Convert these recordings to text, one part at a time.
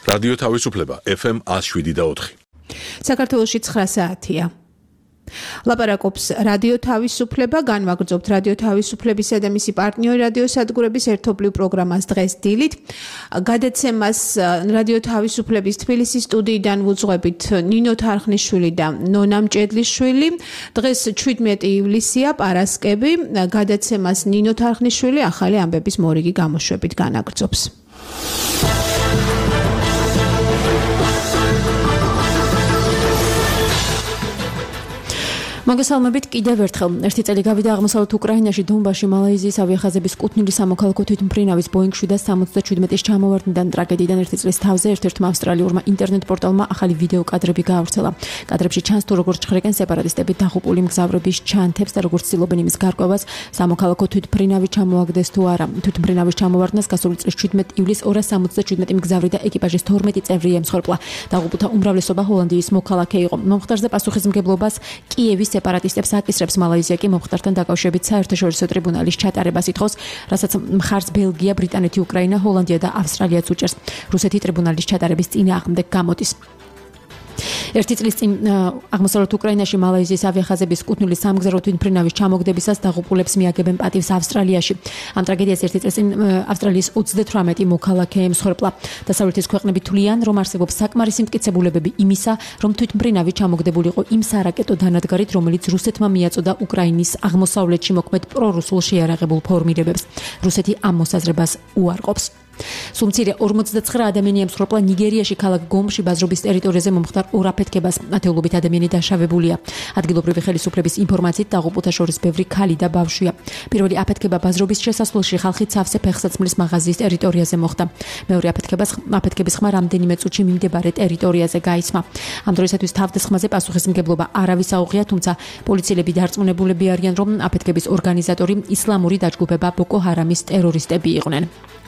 რადიო თავისუფლება FM 107.4. საქართველოში 9 საათია. ლაპარაკობს რადიო თავისუფლება, განვაგრძობთ რადიო თავისუფლებისა და მისი პარტნიორი რადიოსადგურების ერთობლივ პროგრამას დღეს დილით. გადაცემას რადიო თავისუფლების თბილისის სტუდიიდან ვუძღვებით ნინო თარხნიშვილი და ნონა მჭედლიშვილი. დღეს 17 ივლისია, პარასკევი. გადაცემას ნინო თარხნიშვილი ახალი ამბების მორიგი გამოშვებით განაგრძობს. მოგესალმებით კიდევ ერთხელ. ერთი წელი გავიდა აღმოსავლეთ უკრაინაში დონბასში მალაიზიის ავიახაზების კუთვნილი სამოქალაქო თვითმფრინავის Boeing 777-ის ჩამოვარდნიდან ტრაგედიიდან ერთი წლის თავზე ერთ-ერთმა ავსტრალიურმა ინტერნეტ პორტალმა ახალი ვიდეო კადრები გაავრცელა. კადრებში ჩანს თუ როგორც ჭხრეკენ სეპარატისტები დაღუპული მგზავრების ჩანთებს და როგორც ცდილობენ იმის გარკვევას სამოქალაქო თვითმფრინავი ჩამოაგდეს თუ არა. თვითმფრინავის ჩამოვარდნას გასული წლის 17 ივლისს 277 მგზავრი და ეკიპაჟის 12 წევრი ემსხვერპლა. დაღუპულთა უმრავლესობა ჰოლანდიის მოქალაქე იყო. მომხდარზე პასუხისმგებლობას კიევის სეპარატისტებს აკისრებს. მალაიზია კი მომხდართან დაკავშირებით საერთაშორისო ტრიბუნალის ჩატარებას ითხოვს, რასაც მხარს ბელგია, ბრიტანეთი, უკრაინა, ჰოლანდია და ავსტრალიაც უჭერს. რუსეთი ტრიბუნალის ჩატარების წინააღმდეგ გამოდის. ერთი წლის წინ აღმოსავლეთ უკრაინაში მალაიზიის ავიახაზების კუთვნილი სამგზავრო თვითმფრინავის ჩამოგდებისას დაღუპულებს მიაგებენ პატივს ავსტრალიაში. ამ ტრაგედიას ერთი წლის წინ ავსტრალიის 38 მოქალაქე ემსხვერპლა. დასავლეთის ქვეყნები თვლიან, რომ არსებობს საკმარისი მტკიცებულებები იმისა, რომ თვითმფრინავი ჩამოგდებულიყო იმ სარაკეტო დანადგარით, რომელიც რუსეთმა მიაწოდა უკრაინის აღმოსავლეთში მოქმედ პრორუსულ შეიარაღებულ ფორმირებებს. რუსეთი ამ მოსაზრებას უარყოფს. სუმცირე 49 ადამიანი ემსხვერპლა ნიგერიაში ქალაქ გომში ბაზრობის ტერიტორიაზე მომხდარ ორ აფეთქებას. ათეულობით ადამიანი დაშავებულია. ადგილობრივი ხელისუფლების ინფორმაციით დაღუპულთა შორის ბევრი ქალი და ბავშვია. პირველი აფეთქება ბაზრობის შესასვლელში ხალხი ცავსე ფეხსაცმლის მაღაზიის ტერიტორიაზე მოხდა. მეორე აფეთქების ხმა რამდენიმე წუთში მიმდებარე ტერიტორიაზე გაიცმა. ამ დროისათვის თავდასხმაზე პასუხისმგებლობა არავის აუღია, თუმცა პოლიციელები დარწმუნებულები არიან, რომ აფეთქების ორგანიზატორი ისლამური დაჯგუფება ბოკო ჰარამის ტერორისტები იყვნენ.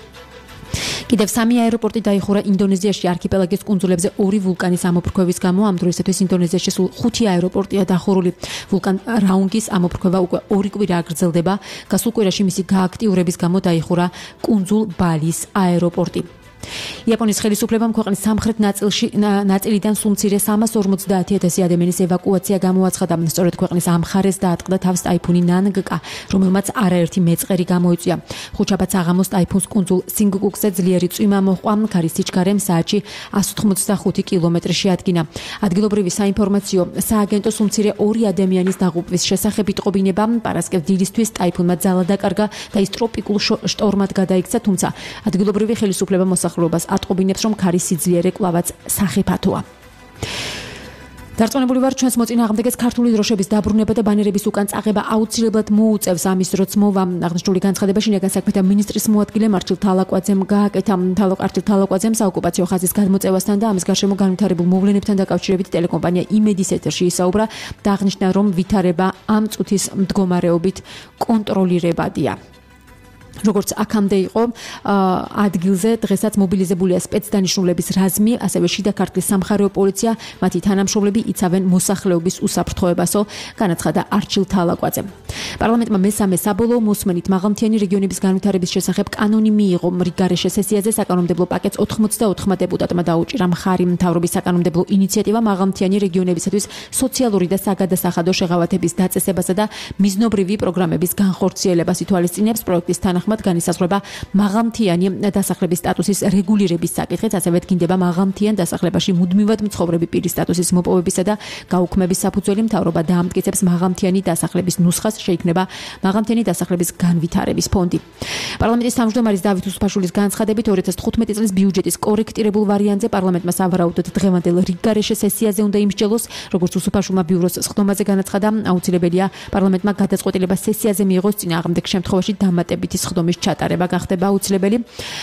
კიდევ 3 აეროპორტი დაიხურა ინდონეზიაში არქიპელაგის კუნძულებზე 2 ვულკანის ამოფრქვევის გამო. ამ დროისათვის ინდონეზიაში სულ 5 აეროპორტია დახურული. ვულკან რაუნგის ამოფრქვევა უკვე 2 კვირა გრძელდება. გასულ კვირაში მისი გააქტიურების გამო დაიხურა კუნძულ ბალის აეროპორტი. იაპონიის ხელისუფლებამ ქვეყნის სამხრეთ ნაწილიდან სუმცირე 350,000 ადამიანის ევაკუაცია გამოაცხადა. სწორედ ქვეყნის ამ მხარეს დაატყდა თავს ტაიფუნი ნანგკა, რომელმაც არაერთი მეწყერი გამოიწვია. ხუთშაბათს აღამოს ტაიფუნს კუნძულ სინგკუკზე ძლიერი წვიმა მოჰყვა, ქარის სიჩქარე საათში 185 კილომეტრი შეადგინა. ადგილობრივი საინფორმაციო სააგენტო სუმცირე 2 ადამიანის დაღუპვის შესახებ იტყობინება. პარასკევ დილისთვის ტაიფუნმა ძალა დაკარგა და ის ტროპიკულ შტორმად გადაიქცა, თუმცა ადგილობრივი ხელისუფლება მოსახლეობას ატყობინებს, რომ ქარის სიძლიერე კვლავაც სახიფათოა. დარწმუნებული ვარ, ჩვენს მოწინააღმდეგეს ქართული დროშების დაბრუნება და ბანერების უკან წაღება აუცილებლად მოუწევს ამის დროც მოვა. აღნიშნული განცხადება შინაგან საქმეთა მინისტრის მოადგილემ არჩილ თალაკვაძემ გააკეთა. არჩილ თალაკვაძემ საოკუპაციო ხაზის გადმოწევასთან და ამის გარშემო განვითარებულ მოვლენებთან დაკავშირებით ტელეკომპანია იმედის ეთერში ისაუბრა და აღნიშნა, რომ ვითარება ამ წუთის მდგომარეობით კონტროლირებადია. როგორც აქამდე იყო ადგილზე დღესაც მობილიზებულია სპეცდანიშნულების რაზმი, ასევე შიდა ქართლის სამხარეო პოლიცია, მათი თანამშრომლები იცავენ მოსახლეობის უსაფრთხოებასო, განაცხადა არჩილ თალაკვაძემ. პარლამენტმა მესამე საბოლოო მოსმენით მაღალმთიანი რეგიონების განვითარების შესახებ კანონი მიიღო. რიგგარეშე სესიაზე საკანონმდებლო პაკეტს 84 დეპუტატმა დაუჭირა მხარი. მთავრობის საკანონმდებლო ინიციატივა მაღალმთიანი რეგიონებისათვის სოციალური და საგადასახადო შეღავათების დაწესებასა და მიზნობრივი პროგრამების განხორციელებას ითვალისწინებს. პროექტის თანახმად განისაზღვრება მაღალმთიანი დასახლების სტატუსის რეგულირების საკითხიც, ასევე დგინდება მაღალმთიან დასახლებაში მუდმივად მცხოვრები პირის სტატუსის მოპოვებისა და გაუქმების საფუძველი. მთავრობა დაამტკიცებს მაღალმთიანი დასახლების ნუსხას, შეიქმნება მაღალმთიანი დასახლების განვითარების ფონდი. პარლამენტის თავმჯდომარის დავით უსუფაშვილის განცხადებით 2015 წლის ბიუჯეტის კორექტირებულ ვარიანტზე პარლამენტმა სავარაუდოდ დღევანდელ რიგგარეშე სესიაზე უნდა იმსჯელოს. როგორც უსუფაშვილმა ბიუროს სხდომაზე განაცხადა, აუცილებელია პარლამენტმა გადაწყვეტილება სესიაზე მიიღოს, წინააღმდეგ შემთხვევაში დამატებითი სხდომის ჩატარება გახდება აუცილებელი.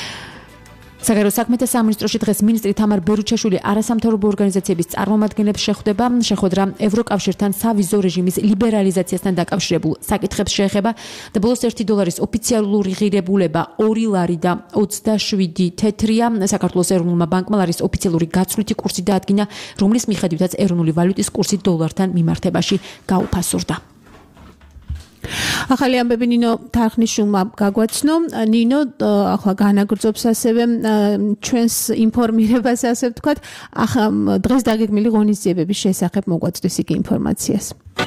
საგარეო საქმეთა სამინისტროში დღეს მინისტრი თამარ ბერუჩაშვილი არასამთავრობო ორგანიზაციების წარმომადგენლებს შეხვედრა ევროკავშირთან სავიზო რეჟიმის ლიბერალიზაციასთან დაკავშირებულ საკითხებს შეეხება და ბოლოს $1 ოფიციალური ღირებულება 2 ლარი და 27 თეთრია. საქართველოს ეროვნულმა ბანკმა ლარის ოფიციალური გაცვლითი კურსი დაადგინა, რომლის მიხედვითაც ეროვნული ვალუტის კურსი დოლართან მიმართებაში გაუფასურდა. ახალი ამბები ნინო თარხნიშვილმა გაგვაცნო. ნინო ახლა განაგრძობს ასევე ჩვენს ინფორმირებას, ასე ვთქვათ. ახლა დღეს დაგეგმილი ღონისძიებების შესახებ მოგვაწვდის იგი ინფორმაციას.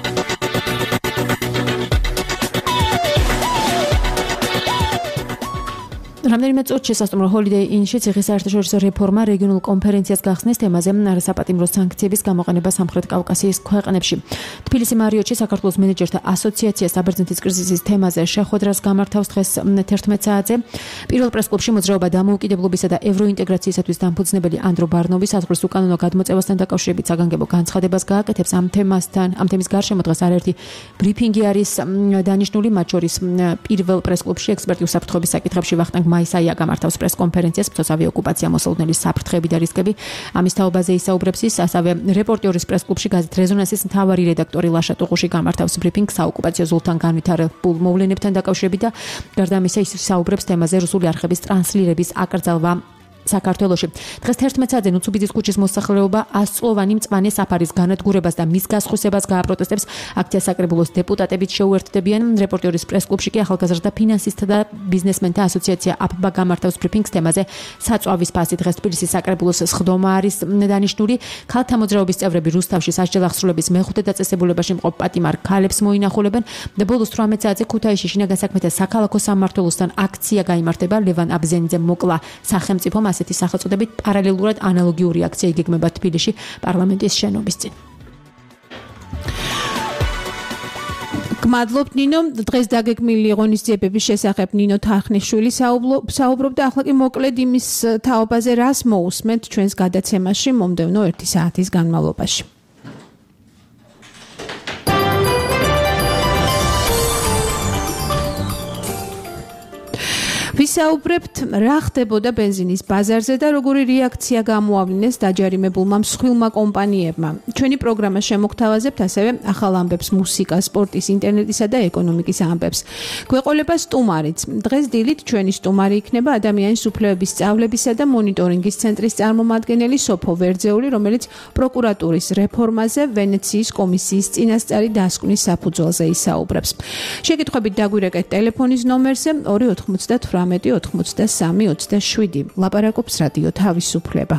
რამდენიმე წუთში შესასტუმრო Holiday Inn-ში ციხის საერთაშორისო რეფორმა რეგიონულ კონფერენციას გახსნის თემაზე საპატიმრო სანქციების გამოყენება სამხრეთ კავკასიის ქვეყნებში. თბილისი მარიოტში საქართველოს მენეჯერთა ასოციაცია საბერძნეთის კრიზისის თემაზე შეხვედრას გამართავს დღეს 11 საათზე. პირველ პრესკლუბში მოძრაობა დამოუკიდებლობისა და ევროინტეგრაციისათვის დამფუძნებელი ანდრო ბარნოვი საზღვრის უკანონო გადმოწევასთან დაკავშირებით საგანგებო განცხადებას გააკეთებს. ამ თემის გარშემო დღეს არაერთი ბრიფინგი არის დანიშნული, მათ შორის პირველ პრესკლუბში ექსპერტი უსაფრთხოების საკითხებში ვახტანგ მაისაია გამართავს პრესკონფერენციას მცოცავი ოკუპაცია მოსალოდნელი საფრთხეები და რისკები. ამის თაობაზე ისაუბრებს ის, ასევე რეპორტიორის პრესკლუბში გაზეთ რეზონანსის მთავარი რედაქტორი ლაშა ტუღუში გამართავს ბრიფინგს საოკუპაციო ზულთან განვითარებულ მოვლენებთან დაკავშირებით და გარდა ამისა ის ისაუბრებს თემაზე რუსული არხების ტრანსლირების აკრძალვა საქართველოში. დღეს 11 საათზე ნუცუბიძის ქუჩის მოსახლეობა 100-წლოვანი მწვანე საფარის განადგურებას და მის გასხვისებას გააპროტესტებს. აქციას საკრებულოს დეპუტატებიც შეუერთდებიან. რეპორტიორის პრესკლუბში კი ახალგაზრდა ფინანსისტთა და ბიზნესმენთა ასოციაცია აფბა გამართავს ბრიფინგს თემაზე საწვავის ფასი. დღეს თბილისის საკრებულოს სხდომა არის დანიშნული. ქალთა მოძრაობის წევრები რუსთავში სასჯელ აღსრულების მეხუთე დაწესებულებაში მყოფ პატიმარ ქალებს მოინახულებენ და ბოლოს 18 საათზე ქუთაისში შინაგან საქმეთა საქალაქო სამმართველოსთან აქცია გაიმართება. ლევან აბზენიძე მოკლა სახელმწიფომ ასეთი სახელწოდებით პარალელურად ანალოგიური აქცია იგეგმება თბილისში პარლამენტის შენობის წინ. გმადლობთ ნინო, დღეს დაგეგმილი ღონისძიებების შესახებ ნინო თარხნიშვილი საუბრობდა. ახლა კი მოკლედ იმის თაობაზე რას მოусმენთ ჩვენს გადაცემაში მომდევნო 1 საათის განმავლობაში. ვისაუბრებთ რა ხდებოდა ბენზინის ბაზარზე და როგორი რეაქცია გამოავლინეს დაჯარიმებულმა მსხვილმა კომპანიებმა. ჩვენი პროგრამა შემოგთავაზებთ ასევე ახალ ამბებს, მუსიკას, სპორტის, ინტერნეტისა და ეკონომიკის ამბებს. გვეყოლება სტუმარიც. დღეს დილით ჩვენი სტუმარი იქნება ადამიანის უფლებების სწავლებისა და მონიტორინგის ცენტრის წარმომადგენელი სოფო ვერძეული, რომელიც პროკურატურის რეფორმაზე ვენეციის კომისიის წინასწარი დასკვნის საფუძველზე ისაუბრებს. შეკითხვებით დაგვირეკეთ ტელეფონის ნომერზე 298 93-27. ლაპარაკობს რადიო თავისუფლება.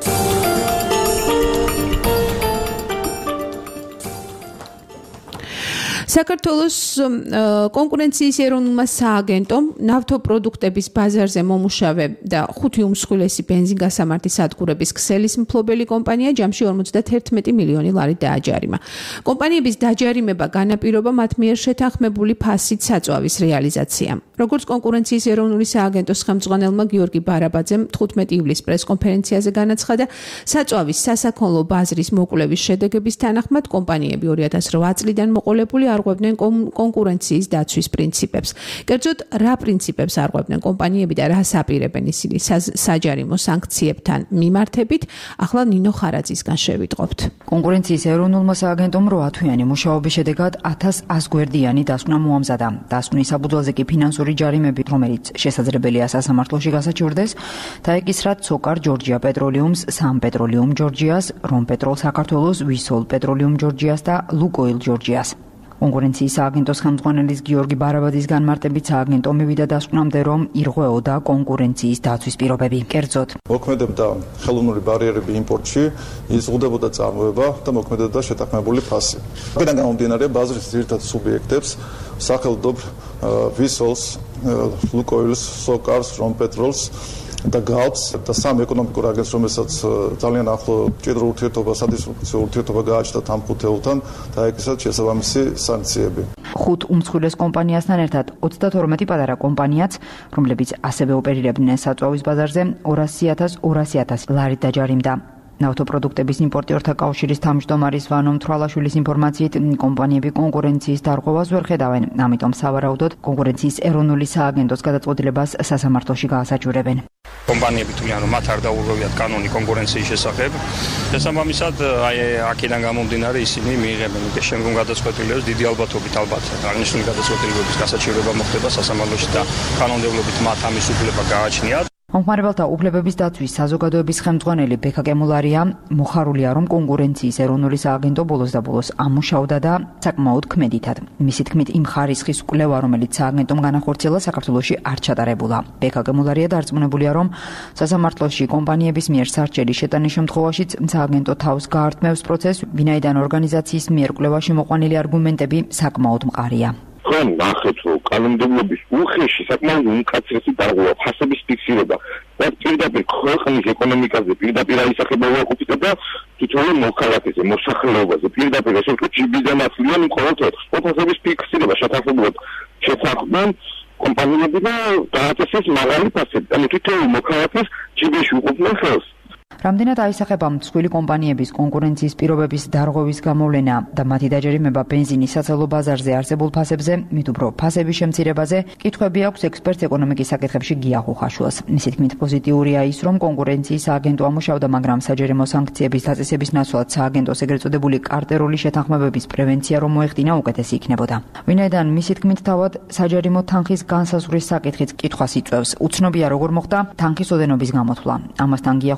საქართველოს კონკურენციის ეროვნულმა სააგენტომ ნავთობპროდუქტების ბაზარზე მომუშავე და 5 უმსხვილესი ბენზინგასამართი სადგურების ქსელის მფლობელი კომპანია ჯამში 51 მილიონი ლარი დააჯარიმა. კომპანიების დაჯარიმება განაპირობა მათ მიერ შეთანხმებული ფასით საწვავის რეალიზაციამ. როგორც კონკურენციის ეროვნული სააგენტოს ხელმძღვანელმა გიორგი ბარაბაძემ 15 ივლისს პრესკონფერენციაზე განაცხადა, საწვავის სასაქონლო ბაზრის მოკვლევის შედეგების თანახმად კომპანიები 2008 წლიდან მოყოლებული არღვევდნენ კონკურენციის დაცვის პრინციპებს. კერძოდ, რა პრინციპებს არღვევდნენ კომპანიები და რას აპირებენ ისინი საჯარიმო სანქციებთან მიმართებით, ახლა ნინო ხარაძისგან შევიტყობთ. კონკურენციის ეროვნულმა სააგენტომ 8 თვიანი მუშაობის შედეგად 1100 გვერდიანი დასკვნა მოამზადა. დასკვნის საფუძველზე კი ფინანსური ჯარიმები, რომელიც შესაძლებელია სასამართლოში გასაჩივრდეს, დაეკისრა ცოკარ ჯორჯია პეტროლიუმს, სამ პეტროლიუმ ჯორჯიას, რომ პეტროლ საქართველოს, ვისოლ პეტროლიუმ ჯორჯიას და ლუკოილ ჯორჯიას. კონკურენციის სააგენტოს ხელმძღვანელის გიორგი ბარაბაძის განმარტებით სააგენტო მივიდა დასკვნამდე, რომ ირღვეოდა კონკურენციის დაცვის პირობები. კერძოდ, მოქმედებდა ხელოვნური ბარიერები იმპორტში, იზღუდებოდა წარმოება და მოქმედებდა შეთანხმებული ფასი. აქედან გამომდინარე, ბაზრის ძირითად სუბიექტებს სახელმწიფო ვისოლს, ლუკოილს, სოკარს, რომპეტროლს და გალფს და სამ ეკონომიკურ აგენტს, რომელსაც ძალიან ახლო მჭიდრო ურთიერთობა, სადისტრიბუციო ურთიერთობა გააჩნდათ ამ ხუთეულთან, დაეკისრათ შესაბამისი სანქციები. 5 უმსხვილეს კომპანიასთან ერთად 32 პატარა კომპანიაც, რომლებიც ასევე ოპერირებდნენ საწვავის ბაზარზე, 200.000 ლარით დაჯარიმდა. ნავთობპროდუქტების იმპორტიორთა კავშირის თავმჯდომარის ვანო მთვრალაშვილის ინფორმაციით, კომპანიები კონკურენციის დარღვევას ვერ ხედავენ, ამიტომ სავარაუდოდ კონკურენციის ეროვნული სააგენტოს გადაწყვეტილებას სასამართლოში გაასაჩივრებენ. კომპანიები თვლიან, რომ მათ არ დაურღვევიათ კანონი კონკურენციის შესახებ. შესაბამისად, აქედან გამომდინარე ისინი მიიღებენ შემდგომ გადაწყვეტილებებს, დიდი ალბათობით აღნიშნული გადაწყვეტილებების გასაჩივრება მოხდება სასამართლოში და კანონმდებლობით მათ ამის უფლება გააჩნიათ. მომხმარებელთა უფლებების დაცვის საზოგადოების ხელმძღვანელი ბექა კემულარია მოხარულია, რომ კონკურენციის ეროვნული სააგენტო ბოლოს და ბოლოს ამუშავდა და საკმაოდ ქმედითად. მისი თქმით, იმ ხარისხის კვლევა, რომელიც სააგენტომ განახორციელა, საქართველოში არ ჩატარებულა. ბექა კემულარია დარწმუნებულია, რომ სასამართლოში კომპანიების მიერ სარჩელის შეტანის შემთხვევაშიც სააგენტო თავს გაართმევს პროცესს, ვინაიდან ორგანიზაციის მიერ კვლევაში მოყვანილი არგუმენტები საკმაოდ მყარია. ხან ნახეთ, რომ კანონმდებლობის უხეში საკმაოდ უმკაცრესი დარღვევა, ფასების ფიქსირება და პირდაპირ ქვეყნის ეკონომიკაზე პირდაპირ აისახება უარყოფითი და თითოეულ მოქალაქეზე, მოსახლეობაზე პირდაპირ ესე ვთქვათ, ჯიბიდან ათლიან ყოველთვის ფასების ფიქსირება შეთანხმებულად შეცახდნენ კომპანიები და დააწესეს მაღალი ფასები. ანუ თითოეულ მოქალაქეს ჯიბეში უყოფდნენ ხელს. რამდენად აისახება მსხვილი კომპანიების კონკურენციის პირობების დარღვევის გამოვლენა და მათი დაჯერიმება ბენზინის საცალო ბაზარზე არსებულ ფასებზე, მით უფრო ფასების შემცირებაზე, კითხვები აქვს ექსპერტ ეკონომიკის საკითხებში გია ხუხაშვილს. მისი თქმით, პოზიტიურია ის, რომ კონკურენციის სააგენტო ამუშავდა, მაგრამ საჯერიმო სანქციების დაწესების ნაცვლად სააგენტოს ეგრეთ წოდებული კარტერული შეთანხმებების პრევენცია რომ მოეხდინა უკეთესი იქნებოდა. ვინაიდან მისი თქმით, თავად საჯერიმო თანხის განსაზღვრის საკითხიც კითხვას იწვევს. უცნობია როგორ მოხდა თანხის ოდენობის გამოთვლა. ამასთან გია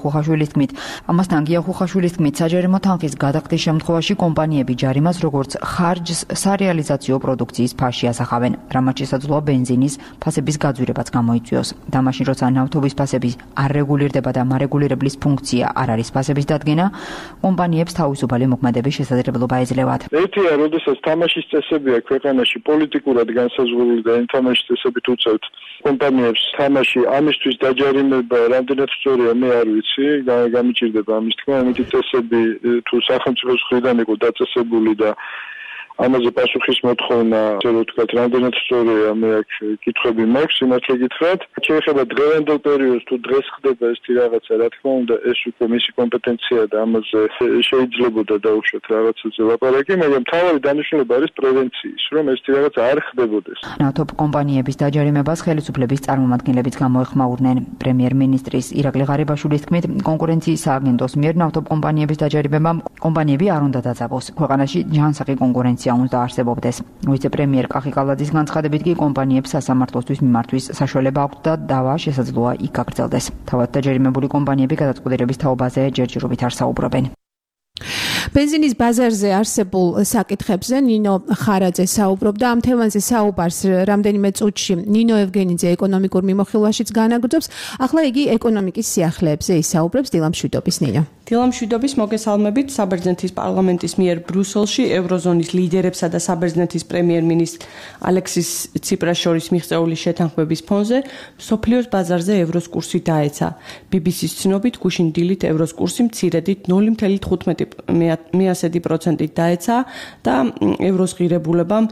ხუხაშვილის თქმით, საჯერიმო თანხის გადახდის შემთხვევაში კომპანიები ჯარიმას როგორც ხარჯს სარეალიზაციო პროდუქციის ფასში ასახავენ, რამაც შესაძლოა ბენზინის ფასების გაძვირებაც გამოიწვიოს. და მაშინ, როცა ნავთობის ფასები არ რეგულირდება და მარეგულირებლის ფუნქცია არ არის ფასების დადგენა, კომპანიებს თავისუფალი მოქმედების შესაძლებლობა ეძლევათ. ერთია, როდესაც თამაშის წესებია ქვეყანაში პოლიტიკურად განსაზღვრული და თამაშის წესებით უწევთ კომპანიებს თამაში, ამისთვის დაჯარიმება რამდენად სწორია, მე არ ვიცი. გამიჭირდება ამის თქმა, ამიტომ წესები თუ სახელმწიფოს მხრიდან იყო დაწესებული და ამაზე პასუხის მოთხოვნა, ასე რომ ვთქვათ, რამდენად სწორია, მე აქ კითხვები მაქვს, სიმართლე გითხრათ. შეეხება დღევანდელ პერიოდს, თუ დღეს ხდება ეს რაღაცა, რა თქმა უნდა, ეს უკვე მისი კომპეტენცია და ამაზე შეიძლებოდა დაუშვათ რაღაცაზე ლაპარაკი, მაგრამ თავი დანიშნულება არის პრევენციის, რომ ეს რაღაცა არ ხდებოდეს. ნავთობ კომპანიების დაჯარიმებას ხელისუფლების წარმომადგენლებიც გამოეხმაურნენ. პრემიერ-მინისტრის ირაკლი ღარიბაშვილის თქმით, კონკურენციის სააგენტოს მიერ ნავთობ კომპანიების დაჯარიმებამ კომპანიები არ უნდა დაძაბოს. ქვეყანაში ჯანსაღი კონკურენცია უნდა არსებობდეს. ვიცე-პრემიერ კახი კალაძის განცხადებით კი კომპანიებს სასამართლოსთვის მიმართვის საშუალება აქვთ და დავა შესაძლოა იქ გაგრძელდეს. თავად დაჯერიმებული კომპანიები გადაწყვეტილების თაობაზე ჯერჯერობით არ საუბრობენ. ბენზინის ბაზარზე არსებულ საკითხებზე ნინო ხარაძე საუბრობდა. ამ თემაზე საუბარს რამდენიმე წუთში ნინო ევგენიძე ეკონომიკურ მიმოხილვაშიც განაგრძობს. ახლა იგი ეკონომიკის სიახლეებზე ისაუბრებს. დილამშვიდობის ნინო. დილამშვიდობის, მოგესალმებით. საბერძნეთის პარლამენტის მიერ ბრიუსელში ევროზონის ლიდერებსა და საბერძნეთის პრემიერ-მინისტრ ალექსის ციპრას შორის მიღწეული შეთანხმების ფონზე მსოფლიოს ბაზარზე ევროს კურსი დაეცა. BBC-ს ცნობით, გუშინ დილით ევროს კურსი მცირედით 0.15% დაეცა და ევროს ღირებულებამ